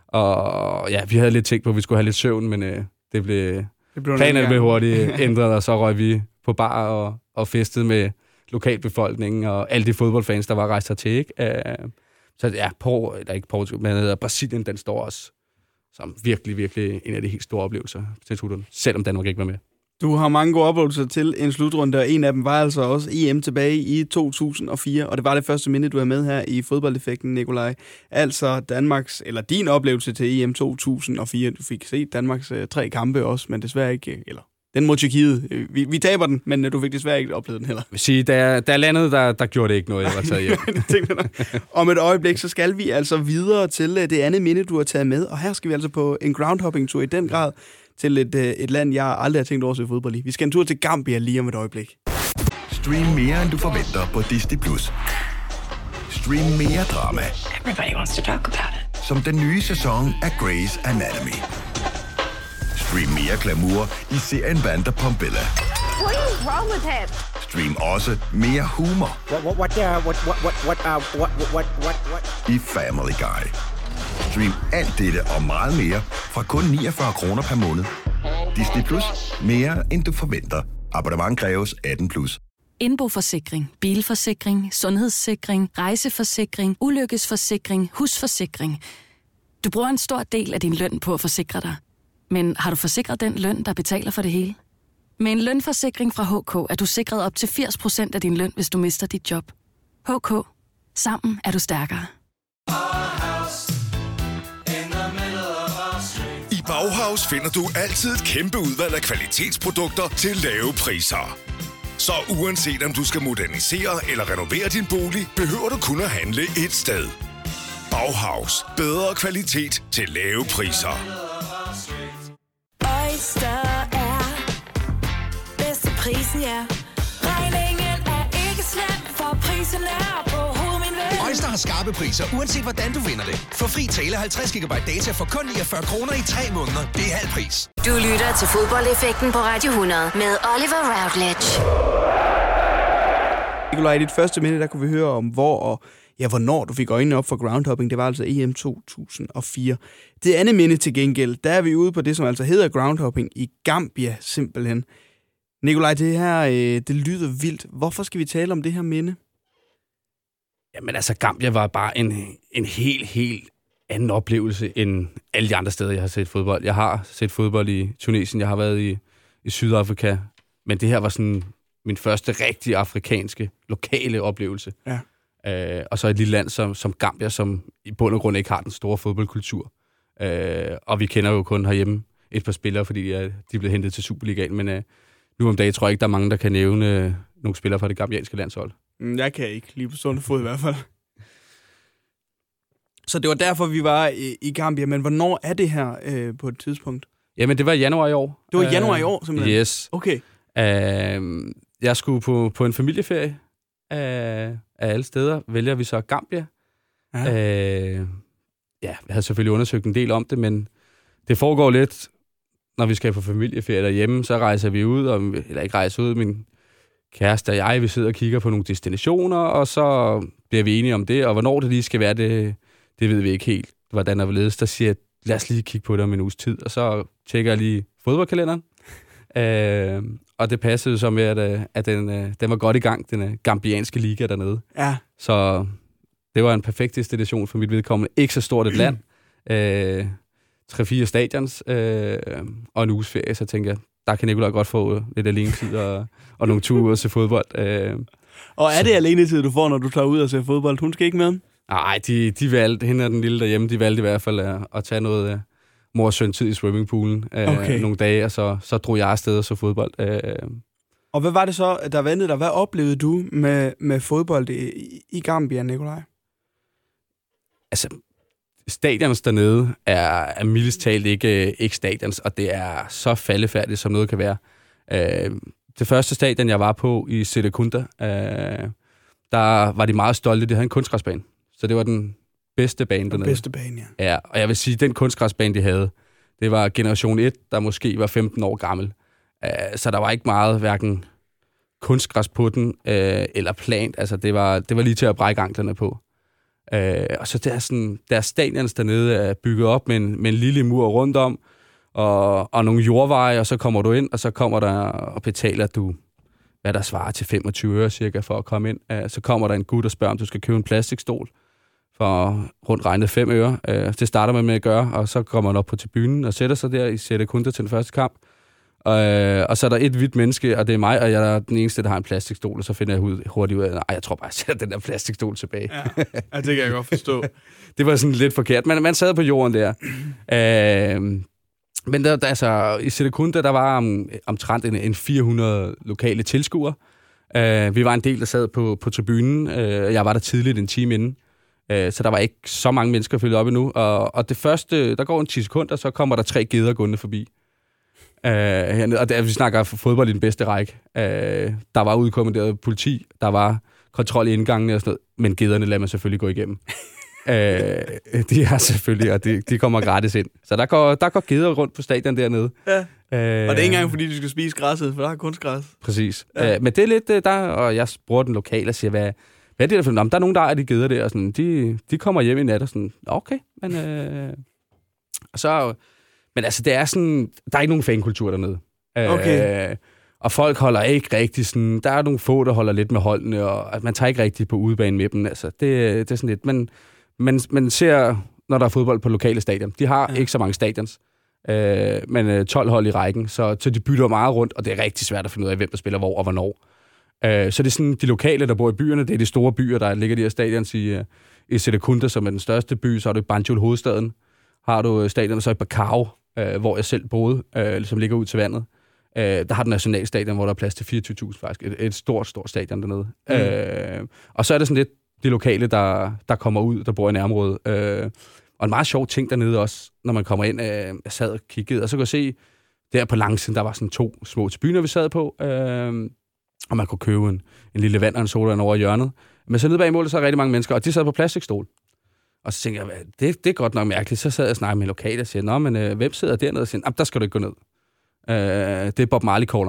Og ja, vi havde lidt tænkt på, at vi skulle have lidt søvn, men øh, det blev... Planerne blev hurtigt ændret, og så røg vi på bar og, og festede med lokalbefolkningen og alle de fodboldfans, der var rejst hertil, ikke? Uh, så ja, på, eller ikke Portugal, men hedder Brasilien, den står også som virkelig, virkelig en af de helt store oplevelser til turen, selvom Danmark ikke var med. Du har mange gode oplevelser til en slutrunde, og en af dem var altså også E M tilbage i to tusind og fire, og det var det første minde, du er med her i fodboldeffekten, Nikolaj. Altså Danmarks, eller din oplevelse til E M to tusind og fire. Du fik set Danmarks uh, tre kampe også, men desværre ikke, eller den mod Tjekkiet. Vi, vi taber den, men uh, du fik desværre ikke oplevet den heller. Jeg vil sige, der, der landet, der, der gjorde det ikke noget, jeg var taget hjem. Om et øjeblik, så skal vi altså videre til uh, det andet minde, du har taget med, og her skal vi altså på en groundhopping-tur i den grad, til et, et land, jeg aldrig har tænkt over at se fodbold i. Vi skal en tur til Gambia lige om et øjeblik. Stream mere, end du forventer på Disney plus. Stream mere drama. Everybody wants to talk about it. Som den nye sæson af Grey's Anatomy. Stream mere glamour i serien Vanderpump-Bella. What is wrong with him? Stream også mere humor. What, what, what, uh, what, what, what, what, uh, what, what, what, what? I Family Guy. Stream alt dette og meget mere fra kun niogfyrre kroner per måned. Disney plus. Mere end du forventer. Abonnement kræves atten plus. Indboforsikring, bilforsikring, sundhedssikring, rejseforsikring, ulykkesforsikring, husforsikring. Du bruger en stor del af din løn på at forsikre dig. Men har du forsikret den løn, der betaler for det hele? Med en lønforsikring fra H K er du sikret op til firs procent af din løn, hvis du mister dit job. H K. Sammen er du stærkere. I Bauhaus finder du altid et kæmpe udvalg af kvalitetsprodukter til lave priser. Så uanset om du skal modernisere eller renovere din bolig, behøver du kun at handle et sted. Bauhaus. Bedre kvalitet til lave priser. Oyster er bedst til prisen, ja. Regningen er ikke slem, for prisen er på hovedet, min ven. Oyster har skarpe priser, uanset hvordan du vinder det. For fri tale halvtreds gigabyte data for kun niogfyrre kroner i tre måneder. Det er halv pris. Du lytter til fodboldeffekten på Radio hundrede med Oliver Routledge. Nikolaj, i dit første minde, der kunne vi høre om, hvor og ja, hvornår du fik øjnene op for groundhopping. Det var altså E M to tusind og fire. Det andet minde til gengæld, der er vi ude på det, som altså hedder groundhopping i Gambia, simpelthen. Nikolaj, det her, øh, det lyder vildt. Hvorfor skal vi tale om det her minde? Jamen altså, Gambia var bare en, en helt, helt anden oplevelse end alle de andre steder, jeg har set fodbold. Jeg har set fodbold i Tunesien, jeg har været i, i Sydafrika, men det her var sådan min første rigtige afrikanske, lokale oplevelse. Ja. Øh, og så et lille land som, som Gambia, som i bund og grund ikke har den store fodboldkultur. Øh, og vi kender jo kun herhjemme et par spillere, fordi ja, de er blevet hentet til Superligaen, men øh, nu om dagen tror jeg ikke, der er mange, der kan nævne øh, nogle spillere fra det gambianske landshold. Jeg kan ikke, lige på stående fod i hvert fald. Så det var derfor, vi var i, i Gambia, men hvornår er det her øh, på et tidspunkt? Jamen, det var i januar i år. Det var i januar i år, simpelthen? Yes. Okay. Uh, jeg skulle på, på en familieferie af, af alle steder. Vælger vi så Gambia. Ja. Uh, ja, jeg havde selvfølgelig undersøgt en del om det, men det foregår lidt, når vi skal på familieferie derhjemme, så rejser vi ud, og, eller ikke rejser ud, min kæreste og jeg, vi sidder og kigger på nogle destinationer, og så bliver vi enige om det, og hvornår det lige skal være, det, det ved vi ikke helt, hvordan der vil ledes. Der siger jeg, lad os lige kigge på det om en uges tid, og så tjekker jeg lige fodboldkalenderen, øh, og det passede så med, at, at den, den var godt i gang, den gambianske liga dernede. Ja. Så det var en perfekt destination for mit vedkommende. Ikke så stort et land, øh, tre-fire stadions, øh, og en uges ferie, så tænker jeg, der kan Nikolaj godt få lidt alenetid og, og nogle ture ud og se fodbold. Øh, og er det alenetid, du får, når du tager ud og ser fodbold? Hun skal ikke med? Nej, de, de valgte, hende og den lille derhjemme, de valgte i hvert fald at, at tage noget uh, mor og søn tid i swimmingpoolen uh, okay. nogle dage, og så, så drog jeg afsted og så fodbold. Uh, og hvad var det så, der vendte dig? Hvad oplevede du med, med fodbold i, i Gambia, Nikolaj? Altså, stadions dernede er, er mildest talt ikke, ikke stadions, og det er så faldefærdigt, som noget kan være. Uh, det første stadion, jeg var på i Serekunda, uh, der var de meget stolte, de havde en kunstgræsbane. Så det var den bedste bane dernede. Den bedste bane, ja. Ja, og jeg vil sige, den kunstgræsbane, de havde, det var generation et, der måske var femten år gammel. Uh, så der var ikke meget, hverken kunstgræs på den, uh, eller plant. Altså, det var, det var lige til at brække anklerne på. Uh, og så der sådan, der stadions dernede er bygget op med en, med en lille mur rundt om, og, og nogle jordveje, og så kommer du ind, og så kommer der og betaler du, hvad der svarer til femogtyve øre cirka for at komme ind. Uh, så kommer der en gut og spørger, om du skal købe en plastikstol for rundt regnet fem øre. Uh, det starter man med at gøre, og så kommer man op på tribunen og sætter sig der i Serekunda til den første kamp. Uh, og så er der et hvidt menneske, og det er mig, og jeg er den eneste, der har en plastikstol, og så finder jeg hurtigt ud af, nej, jeg tror bare, jeg sætter den der plastikstol tilbage. Ja, ja, det kan jeg godt forstå. Det var sådan lidt forkert. Man, man sad på jorden der. Uh, men der, der, altså, i Serekunda, der var om, omtrent en, en fire hundrede lokale tilskuere. Uh, vi var en del, der sad på, på tribunen. Uh, jeg var der tidligt en time inden. Uh, så der var ikke så mange mennesker fyldt op endnu. Og, og det første, der går en ti sekunder, så kommer der tre geder gående forbi. Uh, hernede, og der, vi snakker fodbold i den bedste række. Uh, der var udkommanderet politi, der var kontrol i indgangene og sådan noget, men gederne lader man selvfølgelig gå igennem. uh, de er selvfølgelig, og de, de kommer gratis ind. Så der går, der går geder rundt på stadion dernede. Ja. Uh, og det er ikke engang, fordi de skal spise græsset, for der er kunstgræs. Præcis. Ja. Uh, men det er lidt der, og jeg bruger den lokale og siger, hvad, hvad er det der for noget? Der er nogen, der er de geder der, og sådan, de, de kommer hjem i nat og sådan, okay, men... Uh, og så... Men altså, det er sådan... Der er ikke nogen fankultur dernede. Okay. Øh, og folk holder ikke rigtig sådan... Der er nogle få, der holder lidt med holdene, og at man tager ikke rigtig på udebane med dem. Altså, det, det er sådan lidt... Men man, man ser, når der er fodbold på lokale stadion. De har ja. ikke så mange stadions, øh, men tolv hold i rækken, så, så de bytter meget rundt, og det er rigtig svært at finde ud af, hvem der spiller hvor og hvornår. Øh, så det er sådan, de lokale, der bor i byerne, det er de store byer, der ligger de her stadions i, i Serekunda, som er den største by. Så har du Banjul, hovedstaden. Har du stadion, så i Bacau, Øh, hvor jeg selv boede, øh, som ligger ud til vandet. Øh, der har den nationalstadion, hvor der er plads til fireogtyve tusind faktisk. Et, et stort, stort stadion dernede. Mm. Øh, og så er det sådan lidt de lokale, der, der kommer ud, der bor i nærområdet. Øh, og en meget sjov ting dernede også, når man kommer ind. Øh, jeg sad og kiggede, og så kunne jeg se, der på langsiden, der var sådan to små tribuner, vi sad på. Øh, og man kunne købe en, en lille vand og en soda over hjørnet. Men så nede bag målet, så er rigtig mange mennesker, og de sad på plastikstol. Og så tænkte jeg, det, det er godt nok mærkeligt. Så sad jeg og snakkede med lokale og siger, nå, men øh, hvem sidder dernede? Og siger, der skal du ikke gå ned. Øh, det er Bob Marley Corner.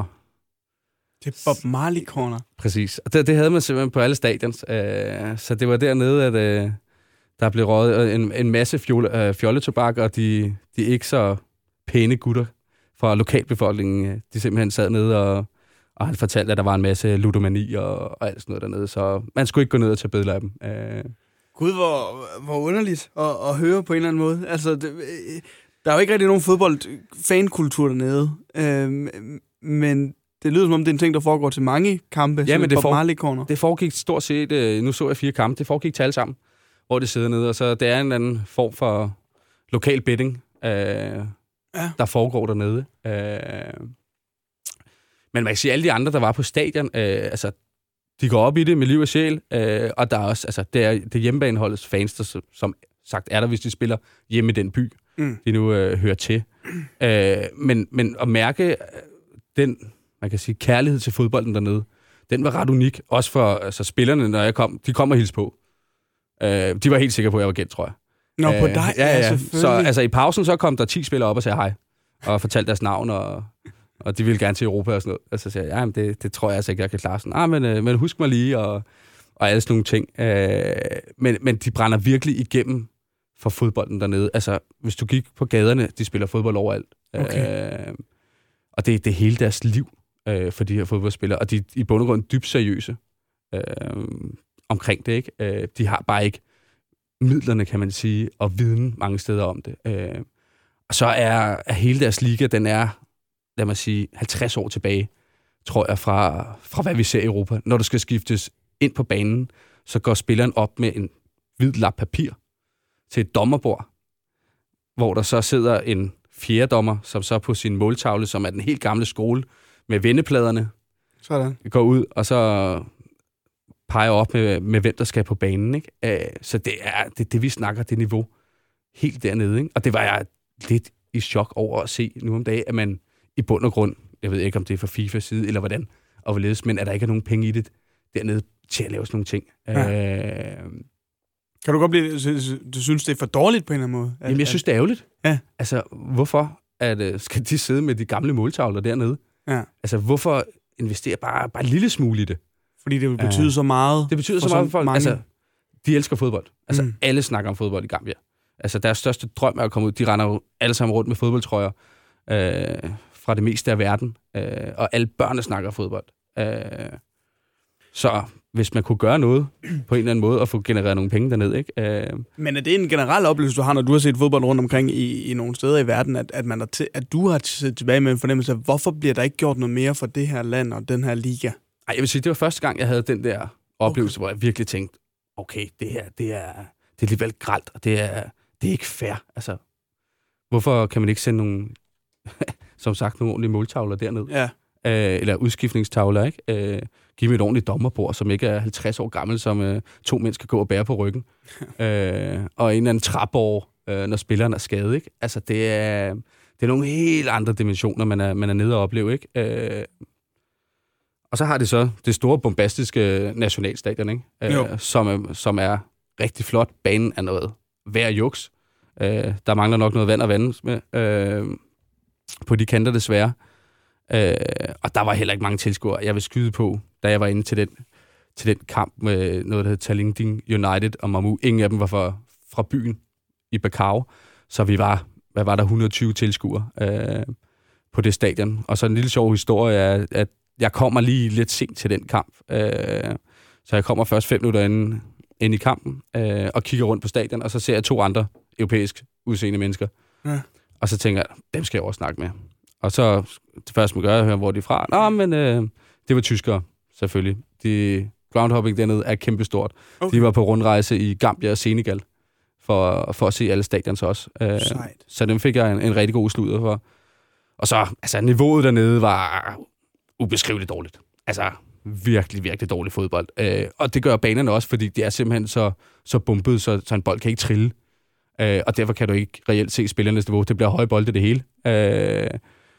Det er Bob Marley Corner? Præcis. Og det, det havde man simpelthen på alle stadions. Øh, så det var dernede, at øh, der blev røget en, en masse fjole, øh, fjolletobak, og de, de ikke så pæne gutter fra lokalbefolkningen, de simpelthen sad nede, og, og han fortalte, at der var en masse ludomani og, og alt sådan noget dernede. Så man skulle ikke gå ned og tage billeder af dem. Øh, Gud, hvor, hvor underligt at, at høre på en eller anden måde. Altså, det, der er jo ikke rigtig nogen fodbold-fankultur dernede, øh, men det lyder som om, det er en ting, der foregår til mange kampe. Ja, men det, for, for, det foregik stort set, øh, nu så jeg fire kampe, det foregik til alle sammen, hvor det sidder nede, og så det er en anden form for lokal betting, øh, ja. der foregår dernede. Øh, men man kan sige, alle de andre, der var på stadion, øh, altså, de går op i det med liv og sjæl, øh, og der er også, altså, det er det hjemmebaneholdets fans, der som sagt er der, hvis de spiller hjemme i den by, mm. de nu øh, hører til. Øh, men, men at mærke den, man kan sige, kærlighed til fodbolden dernede, den var ret unik, også for altså, spillerne, når jeg kom, de kom og hilste på. Øh, de var helt sikre på, at jeg var gæt, tror jeg. Nå, øh, på dig? Ja, ja, ja. Så altså, i pausen, så kom der ti spillere op og sagde hej, og fortalte deres navn, og og de ville gerne til Europa og sådan noget. Og så siger jeg, ja, men det, det tror jeg altså ikke, jeg kan klare sådan. Ah, men, øh, men husk mig lige, og, og alle sådan nogle ting. Øh, men, men de brænder virkelig igennem for fodbolden dernede. Altså, hvis du gik på gaderne, de spiller fodbold overalt. Okay. Øh, og det, det er hele deres liv øh, for de her fodboldspillere. Og de er i bund og grund dybt seriøse øh, omkring det, ikke? Øh, de har bare ikke midlerne, kan man sige, og viden mange steder om det. Øh, og så er, er hele deres liga, den er lad mig sige, halvtreds år tilbage, tror jeg, fra, fra hvad vi ser i Europa. Når du skal skiftes ind på banen, så går spilleren op med en hvid lap papir til et dommerbord, hvor der så sidder en fjerde dommer, som så på sin måltavle, som er den helt gamle skole, med vendepladerne, sådan. Går ud, og så peger op med, med hvem der skal på banen. Ikke? Så det er det, det, vi snakker, det niveau helt dernede. Ikke? Og det var jeg lidt i chok over at se nu om dagen, at man i bund og grund, jeg ved ikke, om det er fra FIFAs side, eller hvordan, og hvorledes, men at der ikke er nogen penge i det dernede til at lave sådan nogle ting. Ja. Øh, kan du godt blive, du synes, det er for dårligt på en eller anden måde? Jamen, jeg synes, det er ærgerligt. Ja. Altså, hvorfor at, skal de sidde med de gamle måltavler dernede? Ja. Altså, hvorfor investere bare, bare en lille smule i det? Fordi det vil betyde ja. så meget. Det betyder så meget for folk. Mange. Altså, de elsker fodbold. Altså, mm. alle snakker om fodbold i Gambia. Altså, deres største drøm er at komme ud. De render jo alle sammen rundt med fodboldtrøjer øh, fra det meste af verden. Øh, og alle børnene snakker fodbold. Øh, så hvis man kunne gøre noget på en eller anden måde og få genereret nogle penge derned, ikke? Øh, Men er det en generel oplevelse, du har, når du har set fodbold rundt omkring i, i nogle steder i verden, at, at, man er til, at du har set tilbage med en fornemmelse af, hvorfor bliver der ikke gjort noget mere for det her land og den her liga? Ej, jeg vil sige, det var første gang, jeg havde den der oplevelse, okay. hvor jeg virkelig tænkte, okay, det her, det er, det er alligevel grelt, og det er, det er ikke fair. Altså, hvorfor kan man ikke sende nogle, som sagt, nogle ordentlige måltavler derned? Ja. Øh, eller udskiftningstavler, ikke? Øh, giv mig et ordentligt dommerbord, som ikke er halvtreds år gammel, som øh, to mænd skal gå og bære på ryggen. øh, og en eller anden trappeår, øh, når spilleren er skadet, ikke? Altså, det er, det er nogle helt andre dimensioner, man er, man er nede og opleve, ikke? Øh, og så har det så det store bombastiske nationalstadion, ikke? Øh, som, er, som er rigtig flot. Banen er noget værd juks. Øh, der mangler nok noget vand at vande med øh, på de kanter, desværre. Øh, og der var heller ikke mange tilskuere, jeg vil skyde på, da jeg var inde til den, til den kamp med noget, der hed Talinding United og Mamu. Ingen af dem var fra, fra byen i Bakau, så vi var, hvad var der, et hundrede og tyve tilskuere øh, på det stadion. Og så en lille sjov historie er, at jeg kommer lige lidt sent til den kamp, øh, så jeg kommer først fem minutter inde, inde i kampen øh, og kigger rundt på stadion, og så ser jeg to andre europæisk udseende mennesker. Ja. Og så tænker jeg, dem skal jeg også snakke med. Og så det første, man gør, er at høre, hvor de er fra. Nå, men øh, det var tyskere, selvfølgelig. De, groundhopping dernede er kæmpestort. Okay. De var på rundrejse i Gambia og Senegal for, for at se alle stadions også. Øh, så dem fik jeg en, en rigtig god sludder for. Og så, altså, niveauet dernede var ubeskriveligt dårligt. Altså, virkelig, virkelig dårlig fodbold. Øh, og det gør banerne også, fordi de er simpelthen så, så bumpet, så, så en bold kan ikke trille. Øh, og derfor kan du ikke reelt se spillernes niveau. Det bliver høje bolde, det hele. Øh,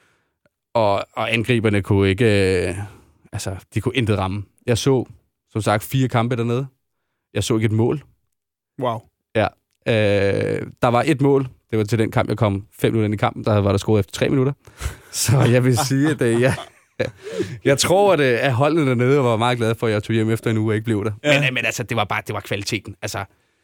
og, og angriberne kunne ikke... Øh, altså, de kunne intet ramme. Jeg så, som sagt, fire kampe dernede. Jeg så ikke et mål. Wow. Ja. Øh, der var et mål. Det var til den kamp, jeg kom fem minutter ind i kampen. Der var der scoret efter tre minutter. Så jeg vil sige, at øh, jeg, jeg tror, at, at holdene dernede var meget glade for, at jeg tog hjem efter en uge og ikke blev der. Ja. Men, men altså, det var bare det var kvaliteten. Altså,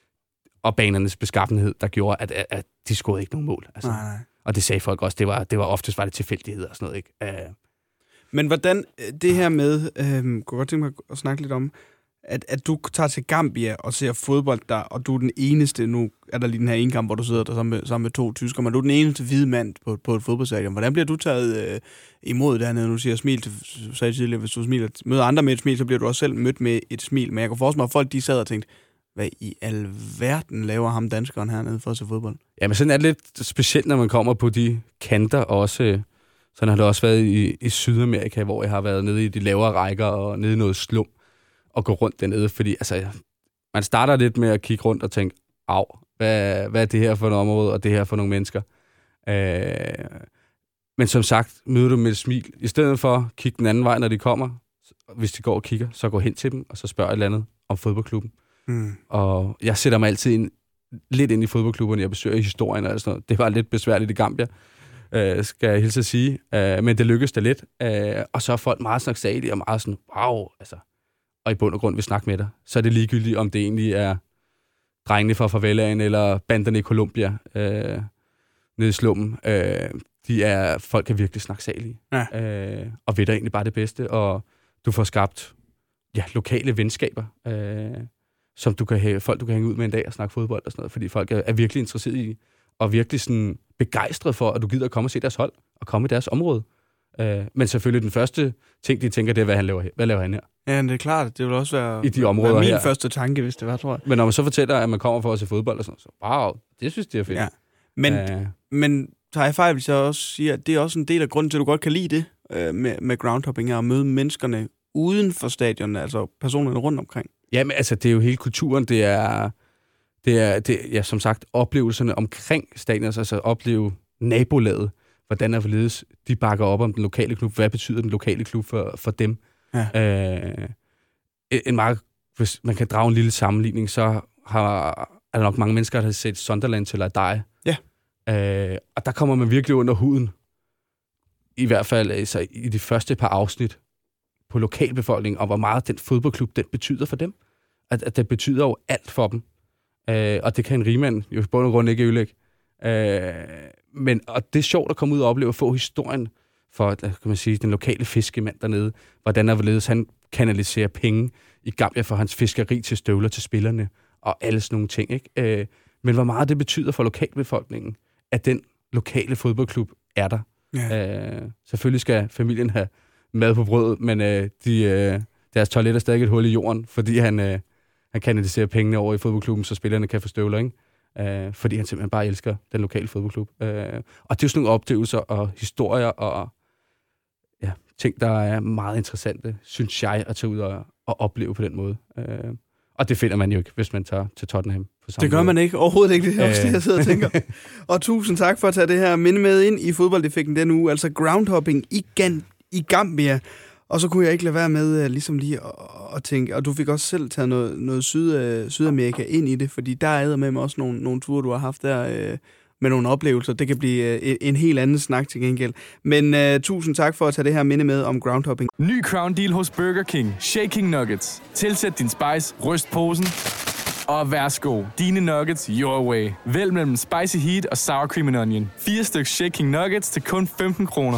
og banernes beskaffenhed, der gjorde, at, at, at de scorede ikke nogen mål. Altså. Nej, nej. Og det sagde folk også. Det var, det var oftest var det tilfældigheder og sådan noget, ikke? Uh... Men hvordan det her med, øh, kunne godt tænke mig at snakke lidt om, at, at du tager til Gambia og ser fodbold der, og du er den eneste, nu er der lige den her ene kamp, hvor du sidder der sammen med, sammen med to tyskere, men du er den eneste hvide mand på, på et fodboldstadion. Hvordan bliver du taget øh, imod dernede? Nu siger jeg smil til, du sagde tidligere, hvis du smiler, møder andre med et smil, så bliver du også selv mødt med et smil. Men jeg kan forestille mig, at folk de sad og tænkte, hvad i alverden laver ham danskeren hernede for at se fodbold? Ja, men sådan er det lidt specielt, når man kommer på de kanter også. Sådan har det også været i, i Sydamerika, hvor jeg har været nede i de lavere rækker og nede i noget slum og gå rundt dernede, fordi altså, man starter lidt med at kigge rundt og tænke, au, hvad, hvad er det her for et område, og det her for nogle mennesker? Øh, men som sagt, møder du med et smil. I stedet for at kigge den anden vej, når de kommer, hvis de går og kigger, så gå hen til dem, og så spørg et eller andet om fodboldklubben. Mm. Og jeg sætter mig altid ind, lidt ind i fodboldklubberne, jeg besøger historien og sådan noget. Det var lidt besværligt i Gambia, øh, skal jeg hilse at sige, øh, men det lykkedes da lidt. Øh, og så er folk meget snaksalige og meget sådan, wow, altså, og i bund og grund vil snakke med dig. Så er det ligegyldigt, om det egentlig er drengene fra favelaen eller banderne i Colombia øh, nede i slummen. Øh, de er, folk er virkelig snaksalige. Ja. Øh, og ved der egentlig bare det bedste, og du får skabt ja, lokale venskaber, øh, som du kan have, folk du kan hænge ud med en dag og snakke fodbold og sådan noget, fordi folk er, er virkelig interesseret i, og virkelig sådan begejstret for, at du gider at komme og se deres hold, og komme i deres område. Øh, men selvfølgelig den første ting, de tænker, det er, hvad han laver her. Hvad laver han her? Ja, det er klart. Det vil også være, I de områder være min her. første tanke, hvis det var, tror jeg. Men når man så fortæller, at man kommer for at se fodbold og sådan, så wow, det synes de er fedt. Ja. Men, øh. men tager jeg fejl, hvis jeg også siger, at det er også en del af grunden til, at du godt kan lide det øh, med, med groundhopping, og møde menneskerne uden for stadion, altså personerne rundt omkring. Jamen, altså, det er jo hele kulturen, det er, det er, det, ja, som sagt, oplevelserne omkring stadion, altså opleve nabolaget, hvordan er forledes, de bakker op om den lokale klub, hvad betyder den lokale klub for, for dem. Ja. Øh, en meget, hvis man kan drage en lille sammenligning, så har, er der nok mange mennesker, der har set Sunderland til at dig. Ja. Øh, og der kommer man virkelig under huden, i hvert fald altså, i de første par afsnit, på lokalbefolkningen, og hvor meget den fodboldklub, den betyder for dem. At, at det betyder jo alt for dem. Øh, og det kan en rigmand jo i bund og grund ikke ødelægge. Øh, men, og det er sjovt at komme ud og opleve at få historien for, kan man sige, den lokale fiskemand dernede. Hvordan er hvorledes han kanaliserer penge i Gambia for hans fiskeri til støvler til spillerne, og alle sådan nogle ting. Ikke? Øh, men hvor meget det betyder for lokalbefolkningen, at den lokale fodboldklub er der. Ja. Øh, selvfølgelig skal familien have mad på brødet, men øh, de, øh, deres toilet er stadig et hul i jorden, fordi han, øh, han kanaliserer pengene over i fodboldklubben, så spillerne kan få støvler, ikke? Øh, fordi han simpelthen bare elsker den lokale fodboldklub. Øh, og det er jo sådan nogle oplevelser og historier og ja, ting, der er meget interessante, synes jeg, at tage ud og, og opleve på den måde. Øh, og det finder man jo ikke, hvis man tager til Tottenham. På samme det gør måde. man ikke. Overhovedet ikke. Det er også øh. det, jeg sidder og tænker. Og tusind tak for at tage det her minde med ind i fodboldeffekten den uge. Altså groundhopping i, Gan- i Gambia. Og så kunne jeg ikke lade være med uh, ligesom lige at, at tænke, og du fik også selv taget noget, noget Syd, uh, Sydamerika ind i det, fordi der er med mig også nogle, nogle ture, du har haft der uh, med nogle oplevelser. Det kan blive uh, en helt anden snak til gengæld. Men uh, tusind tak for at tage det her minde med om groundhopping. Ny Crown Deal hos Burger King. Shaking Nuggets. Tilsæt din spice, ryst posen, og værsgo. Dine nuggets your way. Vælg mellem spicy heat og sour cream and onion. Fire stykker Shaking Nuggets til kun femten kroner.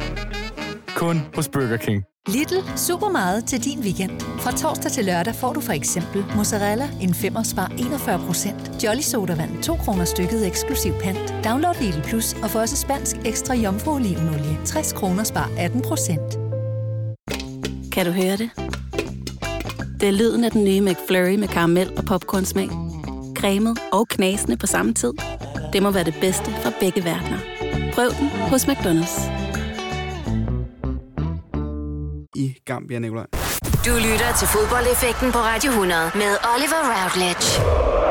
Kun hos Burger King. Lidl. Super meget til din weekend. Fra torsdag til lørdag får du for eksempel mozzarella en femmer spar enogfyrre procent. Jolly Sodavand to kroner stykket eksklusiv pant. Download Lidl Plus og få også spansk ekstra jomfruolivenolie tres kroner spar atten procent. Kan du høre det? Det er lyden af den nye McFlurry med karamel og popcornsmag. Cremet og knasende på samme tid. Det må være det bedste fra begge verdener. Prøv den hos McDonald's. I Gambia, Nikolaj. Du lytter til fodboldeffekten på Radio hundrede med Oliver Routledge.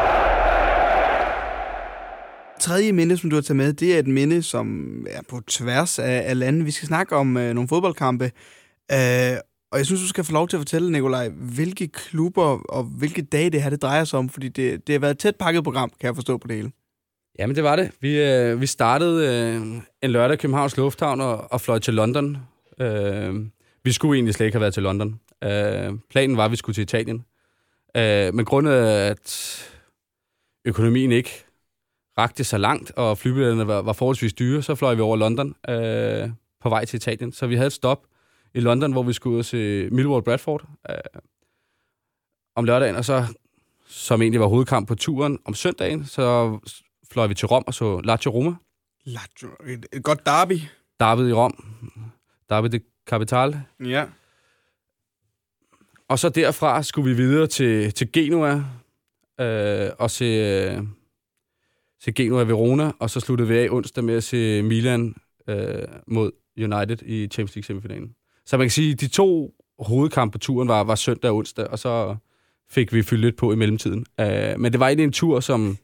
Tredje minde, som du har taget med, det er et minde, som er på tværs af, af landet. Vi skal snakke om øh, nogle fodboldkampe. Øh, og jeg synes, du skal få lov til at fortælle, Nikolaj, hvilke klubber og hvilke dage det her det drejer sig om. Fordi det, det har været et tæt pakket program, kan jeg forstå på det hele. Jamen, det var det. Vi, øh, vi startede øh, en lørdag i Københavns Lufthavn og, og fløj til London. Øh, Vi skulle egentlig slet ikke have været til London. Uh, planen var, at vi skulle til Italien. Uh, men grundet af, at økonomien ikke rakte så langt, og flybilletterne var, var forholdsvis dyre, så fløj vi over London uh, på vej til Italien. Så vi havde et stop i London, hvor vi skulle ud og se Millwall Bradford uh, om lørdagen, og så, som egentlig var hovedkamp på turen om søndagen, så fløj vi til Rom og så Lazio Roma. Lazio, et, et godt derby. Derbyet i Rom. Derby det Kapital. Ja. Og så derfra skulle vi videre til, til Genua, øh, og se, øh, se Genua Verona, og så sluttede vi af onsdag med at se Milan øh, mod United i Champions League semifinalen. Så man kan sige, at de to hovedkampe på turen var, var søndag og onsdag, og så fik vi fyldt lidt på i mellemtiden. Øh, men det var egentlig en tur, som...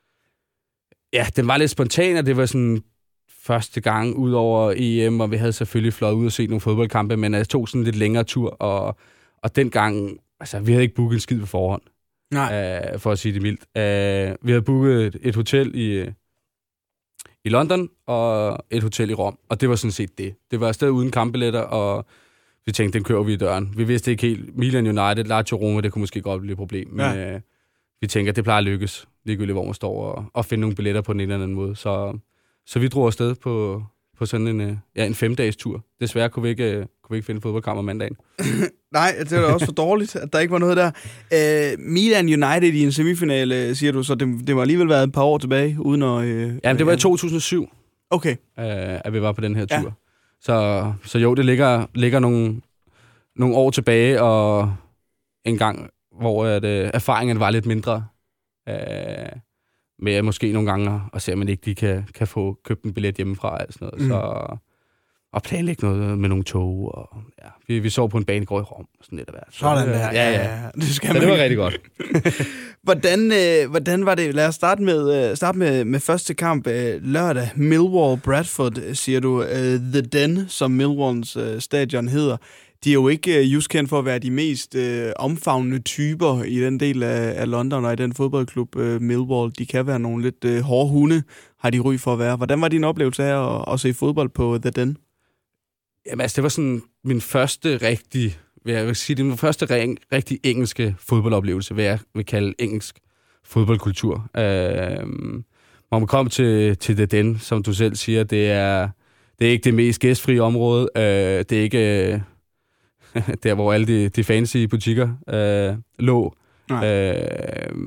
Ja, den var lidt spontan, og det var sådan... første gang ud over E M, og vi havde selvfølgelig fløjet ud og set nogle fodboldkampe, men jeg tog sådan en lidt længere tur, og, og dengang, altså vi havde ikke booket en skid på forhånd, Nej. Øh, for at sige det mildt. Øh, vi havde booket et, et hotel i, i London, og et hotel i Rom, og det var sådan set det. Det var stadig uden kampbilletter, og vi tænkte, den kører vi i døren. Vi vidste ikke helt, Milan United, Lazio Roma, det kunne måske godt blive et problem, men ja. øh, vi tænker, det plejer at lykkes, ligegyldigt hvor man står, og, og finde nogle billetter på den ene eller anden måde, så... Så vi drog afsted på, på sådan en, ja, en femdages tur. Desværre kunne vi ikke, kunne vi ikke finde fodboldkamp om mandagen. Nej, det var også for dårligt, at der ikke var noget der. Uh, Milan United i en semifinale, siger du, så det, det var alligevel været et par år tilbage, uden at... Uh, ja, det var i to tusind og syv, okay. uh, at vi var på den her tur. Ja. Så, så jo, det ligger, ligger nogle, nogle år tilbage, og en gang, hvor at, øh, erfaringen var lidt mindre, øh, med måske nogle gange at se, at man ikke lige kan, kan få købt en billet hjemmefra og sådan noget. Mm. Så, og planlægge noget med nogle tog. Og, ja. vi, vi så på en banegård i Rom. Sådan lidt af hvert. Sådan der. Ja, ja. Det, skal så man det var rigtig godt. hvordan, øh, hvordan var det? Lad os starte med, øh, starte med, med første kamp øh, lørdag. Millwall-Bradford, siger du. Øh, The Den, som Millwalls øh, stadion hedder. De er jo ikke øh, just kendt for at være de mest øh, omfavnende typer i den del af, af London og i den fodboldklub øh, Millwall. De kan være nogle lidt øh, hårde hunde, har de ry for at være. Hvordan var din oplevelse af at, at se fodbold på The Den? Jamen altså, det var sådan min første rigtig, jeg vil sige, det var min første re- rigtig engelske fodboldoplevelse, hvad jeg vil kalde engelsk fodboldkultur. Øh, når man kommer til, til The Den, som du selv siger, det er, det er ikke det mest gæstfrie område. Øh, det er ikke øh, der, hvor alle de, de fancy butikker øh, lå. Øh,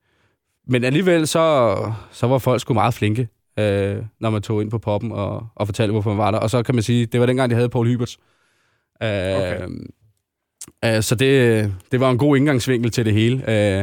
men alligevel, så, så var folk sgu meget flinke, øh, når man tog ind på poppen og, og fortalte, hvorfor man var der. Og så kan man sige, det var dengang, de havde Paul Hyberts. Øh, okay. øh, så det, det var en god indgangsvinkel til det hele. Øh,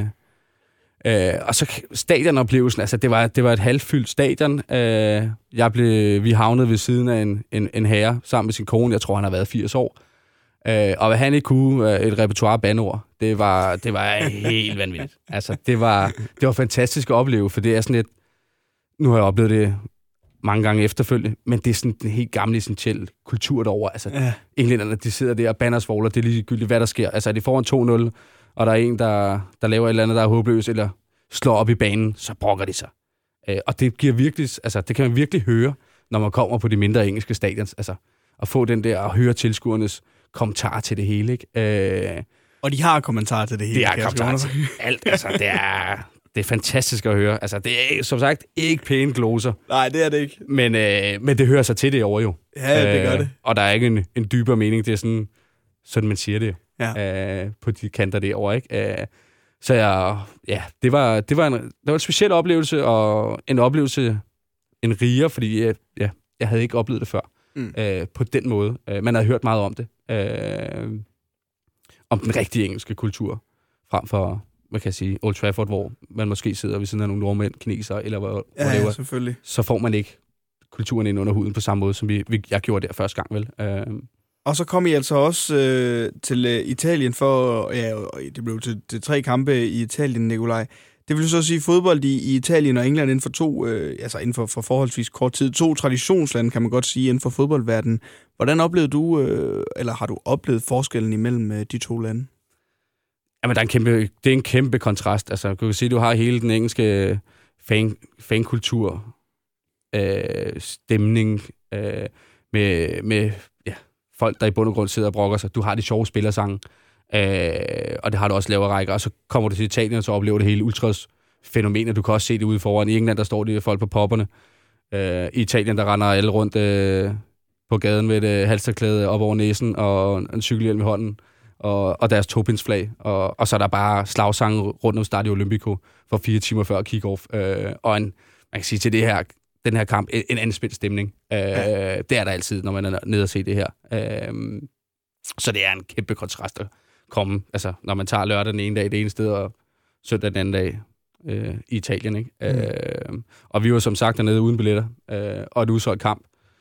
øh, og så stadionoplevelsen, altså det var, det var et halvfyldt stadion. Øh, jeg blev, vi havnede ved siden af en, en, en herre sammen med sin kone. Jeg tror, han har været firs år. Øh, og hvad han ikke kunne, et repertoire bandord, det var, det var helt vanvittigt. Altså, det var, det var fantastisk at opleve, for det er sådan et, nu har jeg oplevet det mange gange efterfølgende, men det er sådan en helt gammel, essentiel kultur derovre. Altså, ja. Englænderne, de sidder der og bandersvogler, det er ligegyldigt, hvad der sker. Altså, er de foran to nul, og der er en, der, der laver et eller andet, der er håbløs, eller slår op i banen, så brokker de sig. Øh, og det giver virkelig, altså, det kan man virkelig høre, når man kommer på de mindre engelske stadions. Altså, at få den der, og høre tilskuernes kommentar til det hele, ikke? Øh, og de har kommentarer til det hele. Det har kommentarer til alt. Altså, det er, det er fantastisk at høre. Altså, det er, som sagt, ikke pæne gloser. Nej, det er det ikke. Men, øh, men det hører sig til det over jo. Ja, det gør det. Øh, og der er ikke en, en dybere mening. Det er sådan, sådan man siger det ja. øh, på de kanter derovre, ikke? Øh, så jeg, ja, det var, det, var en, det var en speciel oplevelse, og en oplevelse, en riger, fordi jeg, ja, jeg havde ikke oplevet det før. Mm. Øh, på den måde. Øh, man havde hørt meget om det. Øh, om den rigtige engelske kultur. Frem for, hvad kan jeg sige, Old Trafford, hvor man måske sidder ved siden af nogle nordmænd, kinesere, eller hvad ja, ja, selvfølgelig. Så får man ikke kulturen ind under huden på samme måde, som vi, vi, jeg gjorde der første gang, vel? Øh. Og så kom I altså også øh, til øh, Italien for, ja, det blev til, til tre kampe i Italien, Nikolaj. Det vil så sige fodbold i, i Italien og England inden for to, øh, altså inden for, for forholdsvis kort tid. To traditionslande, kan man godt sige, inden for fodboldverdenen. Hvordan oplevede du, øh, eller har du oplevet forskellen imellem øh, de to lande? Jamen, der er en kæmpe, det er en kæmpe kontrast. Altså, du kan sige, du har hele den engelske fan, fankultur, øh, stemning, øh, med, med ja, folk, der i bund og grund sidder og brokker sig. Du har de sjove spillersange. Øh, og det har du også lavet rækker, og så kommer du til Italien, og så oplever det hele ultras fænomener. Du kan også se det ude foran. I England, der står de folk på popperne. Øh, I Italien, der render alle rundt øh, på gaden med et øh, halsterklæde op over næsen, og en cykelhjelm i hånden, og, og deres topinsflag. Og, og så er der bare slagsange rundt om Stadio Olimpico for fire timer før kick-off. Øh, og en, man kan sige til det her, den her kamp, en anden spændt stemning. Øh, ja. Det er der altid, når man er nede og se det her. Øh, så det er en kæmpe kontrast komme, altså når man tager lørdag den ene dag det ene sted, og søndag den anden dag øh, i Italien, ikke? Mm. Øh, og vi var som sagt dernede uden billetter, øh, og et udsolgt kamp.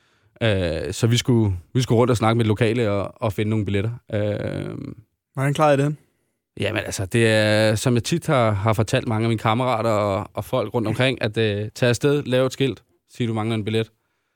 Øh, så vi skulle, vi skulle rundt og snakke med lokale og, og finde nogle billetter. Øh, Hvordan klarede I det? Jamen altså, det er, som jeg tit har, har fortalt mange af mine kammerater og, og folk rundt omkring, at øh, tage afsted, lave et skilt, sige du mangler en billet,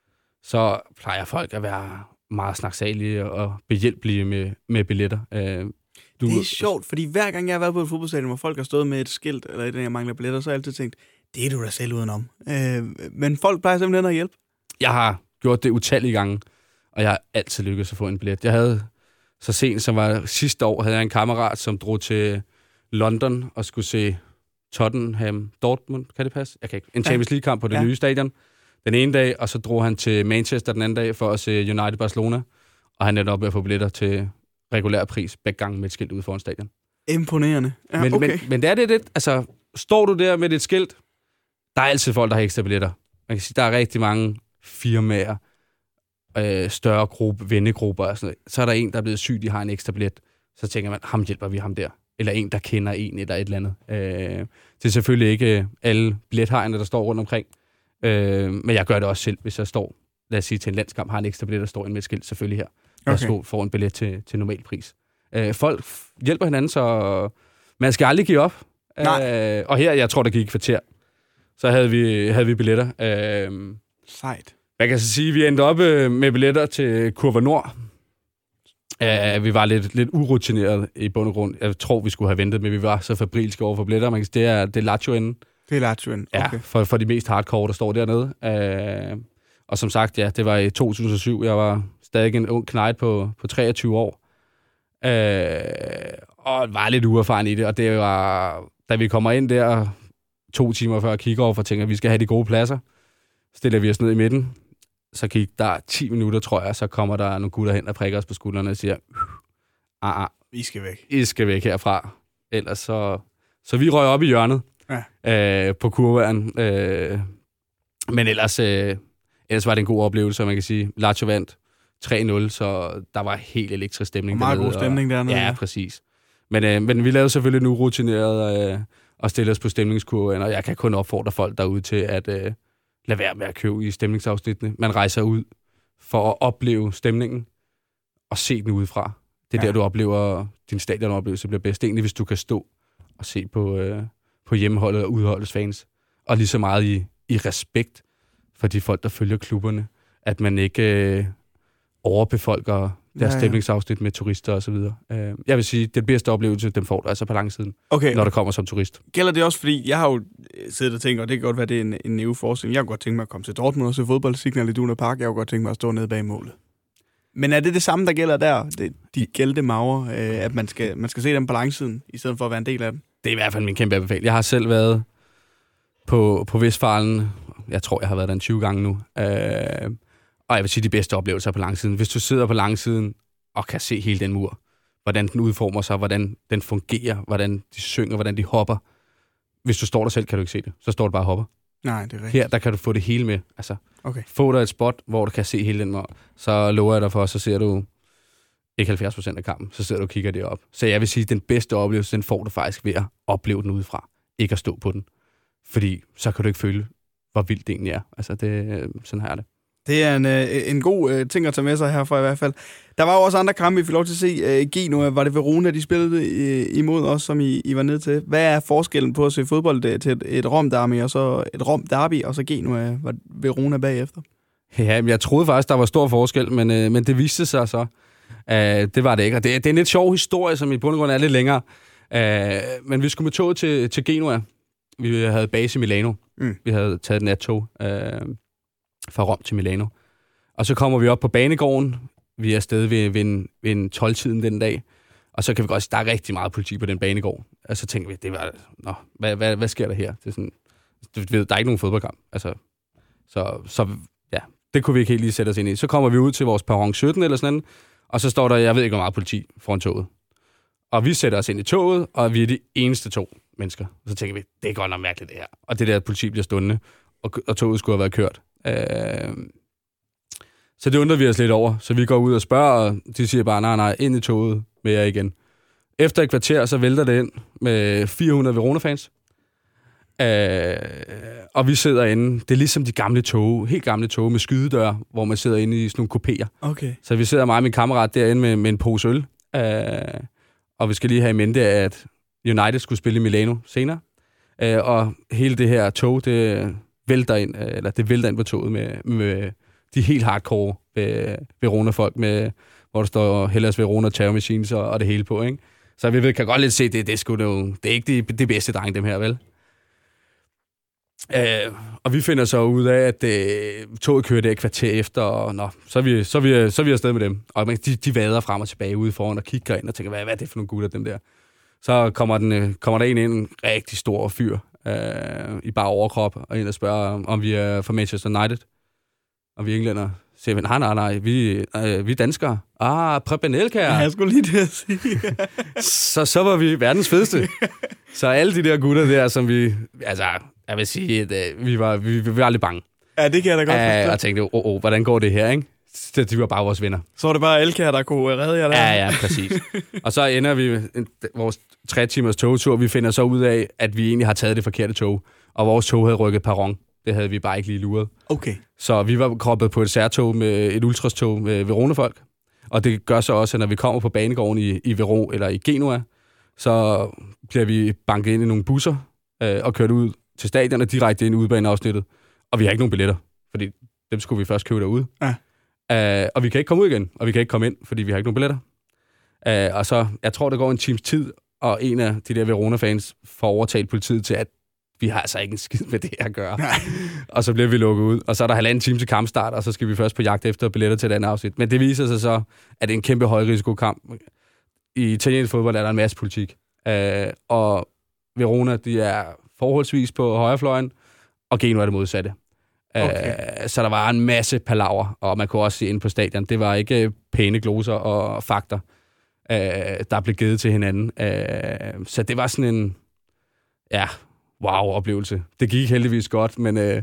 så plejer folk at være meget snaksalige og behjælpelige med, med billetter. Øh, Du... Det er sjovt, fordi hver gang jeg har været på et fodboldstadion, hvor folk har stået med et skilt, eller et, jeg mangler billetter, så har jeg altid tænkt, det er du da selv udenom. Øh, men folk plejer simpelthen at hjælpe. Jeg har gjort det utallige gange, og jeg har altid lykkedes at få en billet. Jeg havde så sent som var sidste år, havde jeg en kammerat, som drog til London og skulle se Tottenham Dortmund, kan det passe? Jeg kan ikke. En Champions League-kamp på det ja. nye stadion den ene dag, og så drog han til Manchester den anden dag for at se United Barcelona, og han endte op med at få billetter til regulær pris, begge gange med et skilt ude foran stadion. Imponerende. Ja, men, okay. men, men det er det lidt, altså, står du der med et skilt, der er altid folk, der har ekstra billetter. Man kan sige, der er rigtig mange firmaer, øh, større gruppe, vennegrupper og sådan noget. Så er der en, der er blevet syg, de har en ekstra billet. Så tænker man, ham hjælper vi ham der. Eller en, der kender en eller et eller andet. Øh, det er selvfølgelig ikke alle billethajerne, der står rundt omkring. Øh, men jeg gør det også selv, hvis jeg står, lad os sige, til en landskamp, har en ekstra billet, der står en med skilt selvfølgelig her. Okay. Jeg får en billet til, til normal pris. Øh, folk hjælper hinanden, så man skal aldrig give op. Øh, og her, jeg tror, der gik et kvarter, så havde vi, havde vi billetter. Øh, Sejt. Jeg kan så sige, at vi endte op med billetter til Kurva Nord. Uh, vi var lidt, lidt urutineret i bund og grund. Jeg tror, vi skulle have ventet, men vi var så fabrilske over for billetter. Man kan sige, det er, det er Lazio-enden. Det er Lazio-enden, okay. Ja, for, for de mest hardcore, der står dernede. Uh, og som sagt, ja, det var i to tusind og syv. Jeg var stadig en ung knejt på, på treogtyve år. Uh, og var lidt uerfaren i det. Og det var, da vi kommer ind der to timer før kick-off og tænker, at vi skal have de gode pladser, stiller vi os ned i midten. Så gik der ti minutter, tror jeg, så kommer der nogle gutter hen og prikker os på skuldrene og siger, ah, ah, I skal væk. I skal væk herfra. Ellers så... Så vi røg op i hjørnet ja. øh, på kurvaen. Øh, men ellers, øh, ellers var det en god oplevelse, man kan sige. Lazio vandt tre nul, så der var helt elektrisk stemning. Og meget god stemning dernede. Ja, præcis. Men, øh, men vi lavede selvfølgelig en urutineret øh, og stille os på stemningskurven, og jeg kan kun opfordre folk derude til at... Øh, lad være med at købe i stemningsafsnittene. Man rejser ud for at opleve stemningen og se den udefra. Det er ja. der, du oplever, din stadionoplevelse bliver bedst. Egentlig, hvis du kan stå og se på, øh, på hjemmeholdet og udholdets fans. Og lige så meget i, i respekt for de folk, der følger klubberne. At man ikke øh, overbefolker deres ja, ja. stemningsafsnit med turister og så videre. Øh, jeg vil sige, den bedste oplevelse, den får du altså på langsiden, okay. når du kommer som turist. Gælder det også, fordi jeg har jo siddet og tænkt, og det kan godt være, det er en, en naiv forestilling. Jeg kunne godt tænke mig at komme til Dortmund og se fodbold, Signal Iduna Park. Jeg kunne godt tænke mig at stå nede bag målet. Men er det det samme, der gælder der? Det, de gældte maver, øh, at man skal, man skal se dem på langsiden, i stedet for at være en del af dem? Det er i hvert fald min kæmpe anbefaling. Jeg har selv været på, på Vestfalen. Jeg tror, jeg har været der en tyve gange nu. Øh, og jeg vil sige, de bedste oplevelser på langsiden. Hvis du sidder på langsiden og kan se hele den mur, hvordan den udformer sig, hvordan den fungerer, hvordan de synger, hvordan de hopper. Hvis du står der selv, kan du ikke se det. Så står du bare og hopper. Nej, det er rigtigt. Her, der kan du få det hele med. Altså, okay. Få dig et spot, hvor du kan se hele den mur. Så lover jeg dig for, så ser du ikke halvfjerds procent af kampen. Så sidder du og kigger det op. Så jeg vil sige, at den bedste oplevelse, den får du faktisk ved at opleve den udefra. Ikke at stå på den. Fordi så kan du ikke føle, hvor vildt det egentlig er. Altså, det, sådan her er det. Det er en, en god ting at tage med sig herfra i hvert fald. Der var jo også andre kampe, vi fik lov til at se. Genoa, var det Verona, de spillede imod os, som I, I var nede til. Hvad er forskellen på at se fodbold til et, et Rom-derby, og så et Rom-derby, og så Genoa, var Verona bagefter? Ja, jeg troede faktisk, der var stor forskel, men, men det viste sig så. Uh, det var det ikke, og det, det er en lidt sjov historie, som i bund og grund er lidt længere. Uh, men vi skulle med toget til, til Genoa. Vi havde base i Milano. Mm. Vi havde taget et nattog uh, fra Rom til Milano. Og så kommer vi op på banegården. Vi er afsted ved, ved, en, ved en tolv-tiden den dag. Og så kan vi godt sige, der er rigtig meget politi på den banegård. Og så tænker vi, det var, nå, hvad, hvad, hvad sker der her? Det er sådan, du ved, der er ikke nogen fodboldkamp. Altså, så, så ja, det kunne vi ikke helt lige sætte os ind i. Så kommer vi ud til vores perron sytten eller sådan noget, og så står der, jeg ved ikke, hvor meget politi foran toget. Og vi sætter os ind i toget, og vi er de eneste to mennesker. Og så tænker vi, det er godt nok mærkeligt det her. Og det der politi bliver stående, og, og toget skulle have været kørt. Øh, så det undrer vi os lidt over. Så vi går ud og spørger, og de siger bare, nej, nej, ind i toget med jer igen. Efter et kvarter, så vælter det ind med fire hundrede Verona-fans. Øh, og vi sidder inde. Det er ligesom de gamle tog, helt gamle tog med skydedør, hvor man sidder inde i sådan nogle kupéer. Okay. Så vi sidder mig og min kammerat derinde med, med en pose øl. Øh, og vi skal lige have i mente, at United skulle spille i Milano senere. Øh, og hele det her tog, det vælter ind, eller det vælter ind på toget med, med de helt hardcore Verona-folk, med, hvor der står Hellas Verona Terror Machines og, og det hele på, ikke? Så vi kan godt lidt se, det, det, er, sgu no, det er ikke det, det bedste dreng, dem her, vel? Øh, og vi finder så ud af, at øh, toget kører der et kvarter efter, og nå, så er vi, så er vi, så er vi afsted med dem. Og de, de vader frem og tilbage ude foran og kigger ind og tænker, hvad, hvad er det for nogle gutter, dem der? Så kommer, den, kommer der en ind, en rigtig stor fyr, øh, i bare overkrop, og ind og spørger, om vi er fra Manchester United. Og vi englænder. Så siger vi, nej, nej, nej, vi, øh, vi er danskere. Ah, Prebenelka. Ja, jeg skulle lige det at sige. så, så var vi verdens fedeste. Så alle de der gutter der, som vi, altså, jeg vil sige, at øh, vi, var, vi, vi var lidt bange. Ja, det kan jeg da godt forstå. Og tænkte, åh, oh, oh, hvordan går det her, ikke? Så de var bare vores venner. Så var det bare Elkær, der kunne redde jer der? Ja, ja, præcis. Og så ender vi en, vores tre timers togtur. Vi finder så ud af, at vi egentlig har taget det forkerte tog. Og vores tog havde rykket perron. Det havde vi bare ikke lige luret. Okay. Så vi var kroppet på et særtog med et ultrastog med Verona-folk. Og det gør så også, at når vi kommer på banegården i, i Verona eller i Genua, så bliver vi banket ind i nogle busser øh, og kørt ud til stadion og direkte ind i udbaneafsnittet. Og vi har ikke nogen billetter, fordi dem skulle vi først købe derude. Ja. Uh, og vi kan ikke komme ud igen, og vi kan ikke komme ind, fordi vi har ikke nogen billetter. Uh, og så, jeg tror, det går en times tid, og en af de der Verona-fans får overtalt politiet til, at vi har altså ikke en skid med det at gøre. Og så bliver vi lukket ud, og så er der halvanden time til kampstart, og så skal vi først på jagt efter billetter til den afsnit. Men det viser sig så, at det er en kæmpe højrisikokamp. I italiensk fodbold er der en masse politik. Uh, og Verona, de er forholdsvis på højrefløjen, og Genua er det modsatte. Okay. Uh, så der var en masse palaver, og man kunne også se ind på stadion. Det var ikke pæne gloser og fakter, uh, der blev givet til hinanden. Uh, så det var sådan en, ja, wow-oplevelse. Det gik heldigvis godt, men, uh,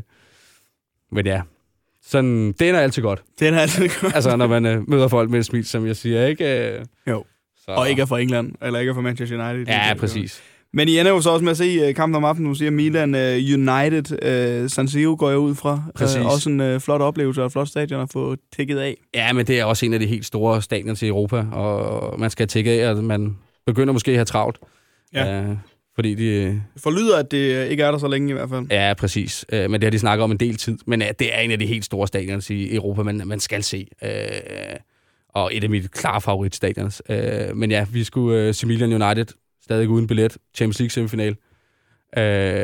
men ja, sådan, det er altid godt. Det er altid godt. Altså, når man uh, møder folk med et smil, som jeg siger, ikke? Uh, jo, så. Og ikke er fra England, eller ikke er fra Manchester United. Ja, præcis. Men I ender jo så også med at se kampen om aftenen. Nu siger Milan uh, United. Uh, San Siro går jeg ud fra. Uh, også en uh, flot oplevelse og et flot stadion at få tækket af. Ja, men det er også en af de helt store stadioner til Europa, og man skal tække af, og man begynder måske at have travlt. Ja. Uh, fordi de... Forlyder, at det ikke er der så længe i hvert fald. Ja, præcis. Uh, men det har de snakket om en del tid. Men uh, det er en af de helt store stadioner i Europa, man, man skal se. Uh, og et af mine klare favoritstadioner. Uh, men ja, vi skulle uh, se Milan United stadig uden billet. Champions League semifinal. Øh,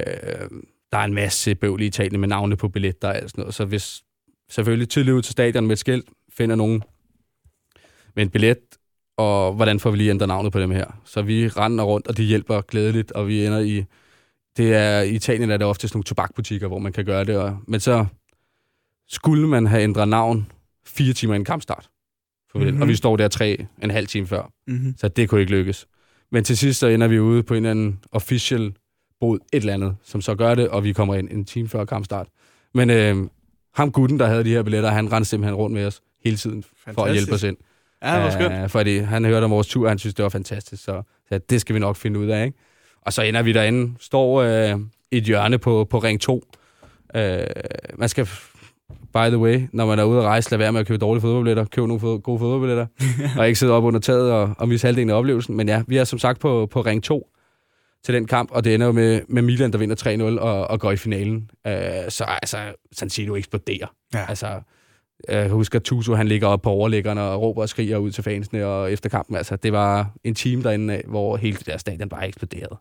der er en masse bøvl i Italien med navne på billetter og sådan noget. Så hvis selvfølgelig tidligt ud til stadion med et skilt, finder nogen med en billet, og hvordan får vi lige ændret navnet på dem her? Så vi render rundt, og de hjælper glædeligt, og vi ender i... Det er, i Italien er der ofte sådan nogle tobakbutikker, hvor man kan gøre det. Og, men så skulle man have ændret navn fire timer inden kampstart. Mm-hmm. Og vi står der tre en halv time før. Mm-hmm. Så det kunne ikke lykkes. Men til sidst så ender vi ude på en eller anden official bod, et eller andet, som så gør det, og vi kommer ind en time før kampstart. Men øh, ham gutten, der havde de her billetter, han rendte simpelthen rundt med os hele tiden. Fantastisk. For at hjælpe os ind. Ja, det var skønt. Æh, fordi han hørte om vores tur, og han synes, det var fantastisk. Så, så det skal vi nok finde ud af, ikke? Og så ender vi derinde, står øh, i et hjørne på, på ring to. Øh, man skal, by the way, når man er ude at rejse, lade være med at købe dårlige fodboldbilletter, købe nogle fod, gode fodboldbilletter, og ikke sidde op under taget og, og misse halvdelen af oplevelsen. Men ja, vi er som sagt på, på ring to til den kamp, og det ender jo med, med Milan, der vinder tre nul og, og går i finalen. Øh, så altså, San Siro eksploderer. Ja. Altså, jeg husker, at Tuso, han ligger op på overliggeren og råber og skriger ud til fansene og efter kampen. Altså, det var en team derinde, hvor hele det der stadion bare eksploderede.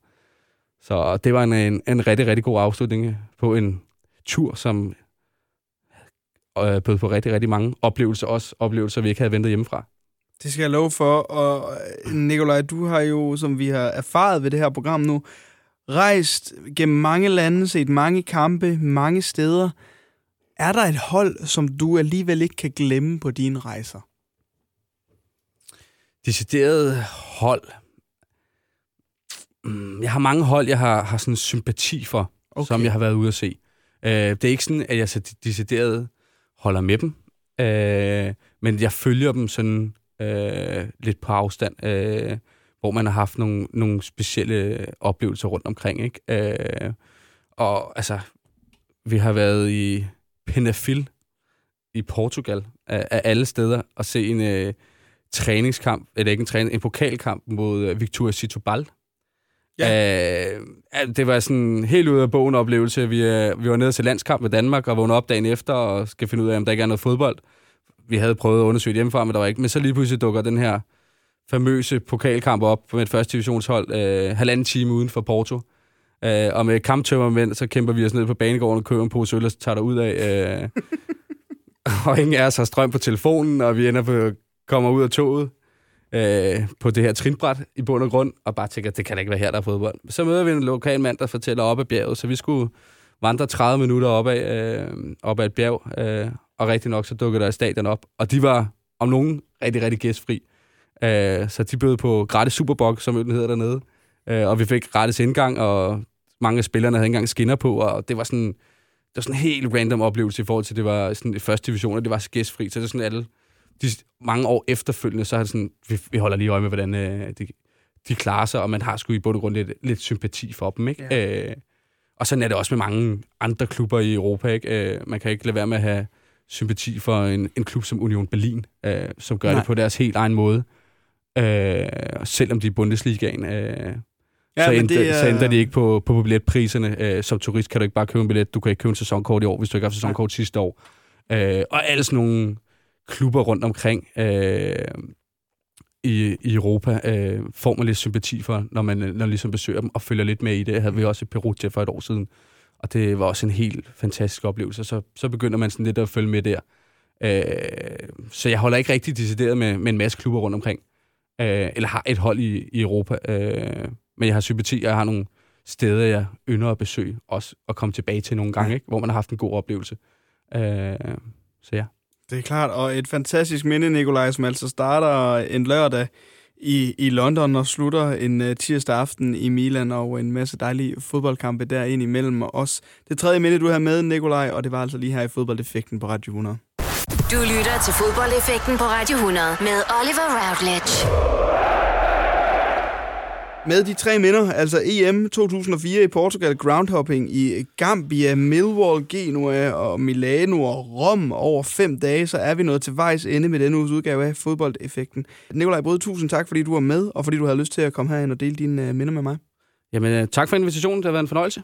Så det var en, en, en rigtig, rigtig god afslutning på en tur, som øh, bød på rigtig, rigtig mange oplevelser, også oplevelser, vi ikke havde ventet hjemmefra. Det skal jeg love for, og Nikolaj, du har jo, som vi har erfaret ved det her program nu, rejst gennem mange lande, set mange kampe, mange steder. Er der et hold, som du alligevel ikke kan glemme på dine rejser? Decideret hold. Jeg har mange hold, jeg har, har sådan sympati for, okay. Som jeg har været ude at se. Uh, det er ikke sådan, at jeg så decideret holder med dem, uh, men jeg følger dem sådan uh, lidt på afstand, uh, hvor man har haft nogle, nogle specielle oplevelser rundt omkring, ikke? Uh, og altså, vi har været i Penafiel i Portugal, af, af alle steder, og se en uh, træningskamp, eller ikke en træning, en pokalkamp mod uh, Victoria Setúbal. Ja. Uh, det var sådan helt ud af bogen oplevelse. Vi, uh, vi var nede til landskamp med Danmark og vågnede op dagen efter og skal finde ud af, om der ikke er noget fodbold. Vi havde prøvet at undersøge hjemmefra, men der var ikke. Men så lige pludselig dukker den her famøse pokalkamp op med et første divisionshold uh, halvanden time uden for Porto. Uh, og med kamptømmermænd, så kæmper vi os ned på banegården og køber en pose øl, og så tager der ud af. Uh, og ingen af os har strøm på telefonen, og vi ender på, kommer ud af toget. Øh, på det her trinbræt i bund og grund, og bare tænker, det kan da ikke være her, der er fodbold. Så møder vi en lokal mand, der fortæller op ad bjerget, så vi skulle vandre tredive minutter op ad, øh, op ad et bjerg, øh, og rigtig nok, så dukkede der et stadion op, og de var om nogen rigtig, rigtig gæstfri. Øh, så de bød på gratis Superbox, som den hedder dernede, øh, og vi fik gratis indgang, og mange af spillerne havde ikke engang skinner på, og det var sådan, var sådan en helt random oplevelse i forhold til, det var sådan første division, og det var gæstfri, så det er sådan alle, de, mange år efterfølgende, så er det sådan, vi, vi holder lige øje med, hvordan øh, de, de klarer sig, og man har sgu i bund og grund lidt, lidt sympati for dem, ikke? Ja. Øh, og sådan er det også med mange andre klubber i Europa, ikke? Øh, man kan ikke lade være med at have sympati for en, en klub som Union Berlin, øh, som gør Nej. det på deres helt egen måde. Øh, selvom de er Bundesligaen, øh, ja, så, ændrer, er... så ændrer de ikke på, på billetpriserne. Øh, som turist kan du ikke bare købe en billet, du kan ikke købe en sæsonkort i år, hvis du ikke har haft sæsonkort sidste år. Øh, og alle sådan nogle klubber rundt omkring øh, i, i Europa øh, får man lidt sympati for, når man, når man ligesom besøger dem og følger lidt med i det. Havde vi også i Perugia for et år siden, og det var også en helt fantastisk oplevelse. Så, så begynder man sådan lidt at følge med der. Øh, så jeg holder ikke rigtig decideret med, med en masse klubber rundt omkring. Øh, eller har et hold i, i Europa. Øh, men jeg har sympati, og jeg har nogle steder, jeg ynder at besøge, også at komme tilbage til nogle gange, ikke? Hvor man har haft en god oplevelse. Øh, så ja. Det er klart, og et fantastisk minde, Nikolaj, som altså starter en lørdag i, i London og slutter en uh, tirsdag aften i Milan, og en masse dejlige fodboldkampe der ind imellem os. Det tredje minde, du har med, Nikolaj, og det var altså lige her i Fodboldeffekten på Radio hundrede. Du lytter til Fodboldeffekten på Radio hundrede med Oliver Routledge. Med de tre minder, altså E M to tusind og fire i Portugal, groundhopping i Gambia, Millwall, Genua og Milano og Rom over fem dage, så er vi nået til vejs ende med denne uges udgave af Fodboldeffekten. Nikolaj Brød, tusind tak, fordi du var med, og fordi du havde lyst til at komme herind og dele dine uh, minder med mig. Jamen, tak for invitationen. Det har været en fornøjelse.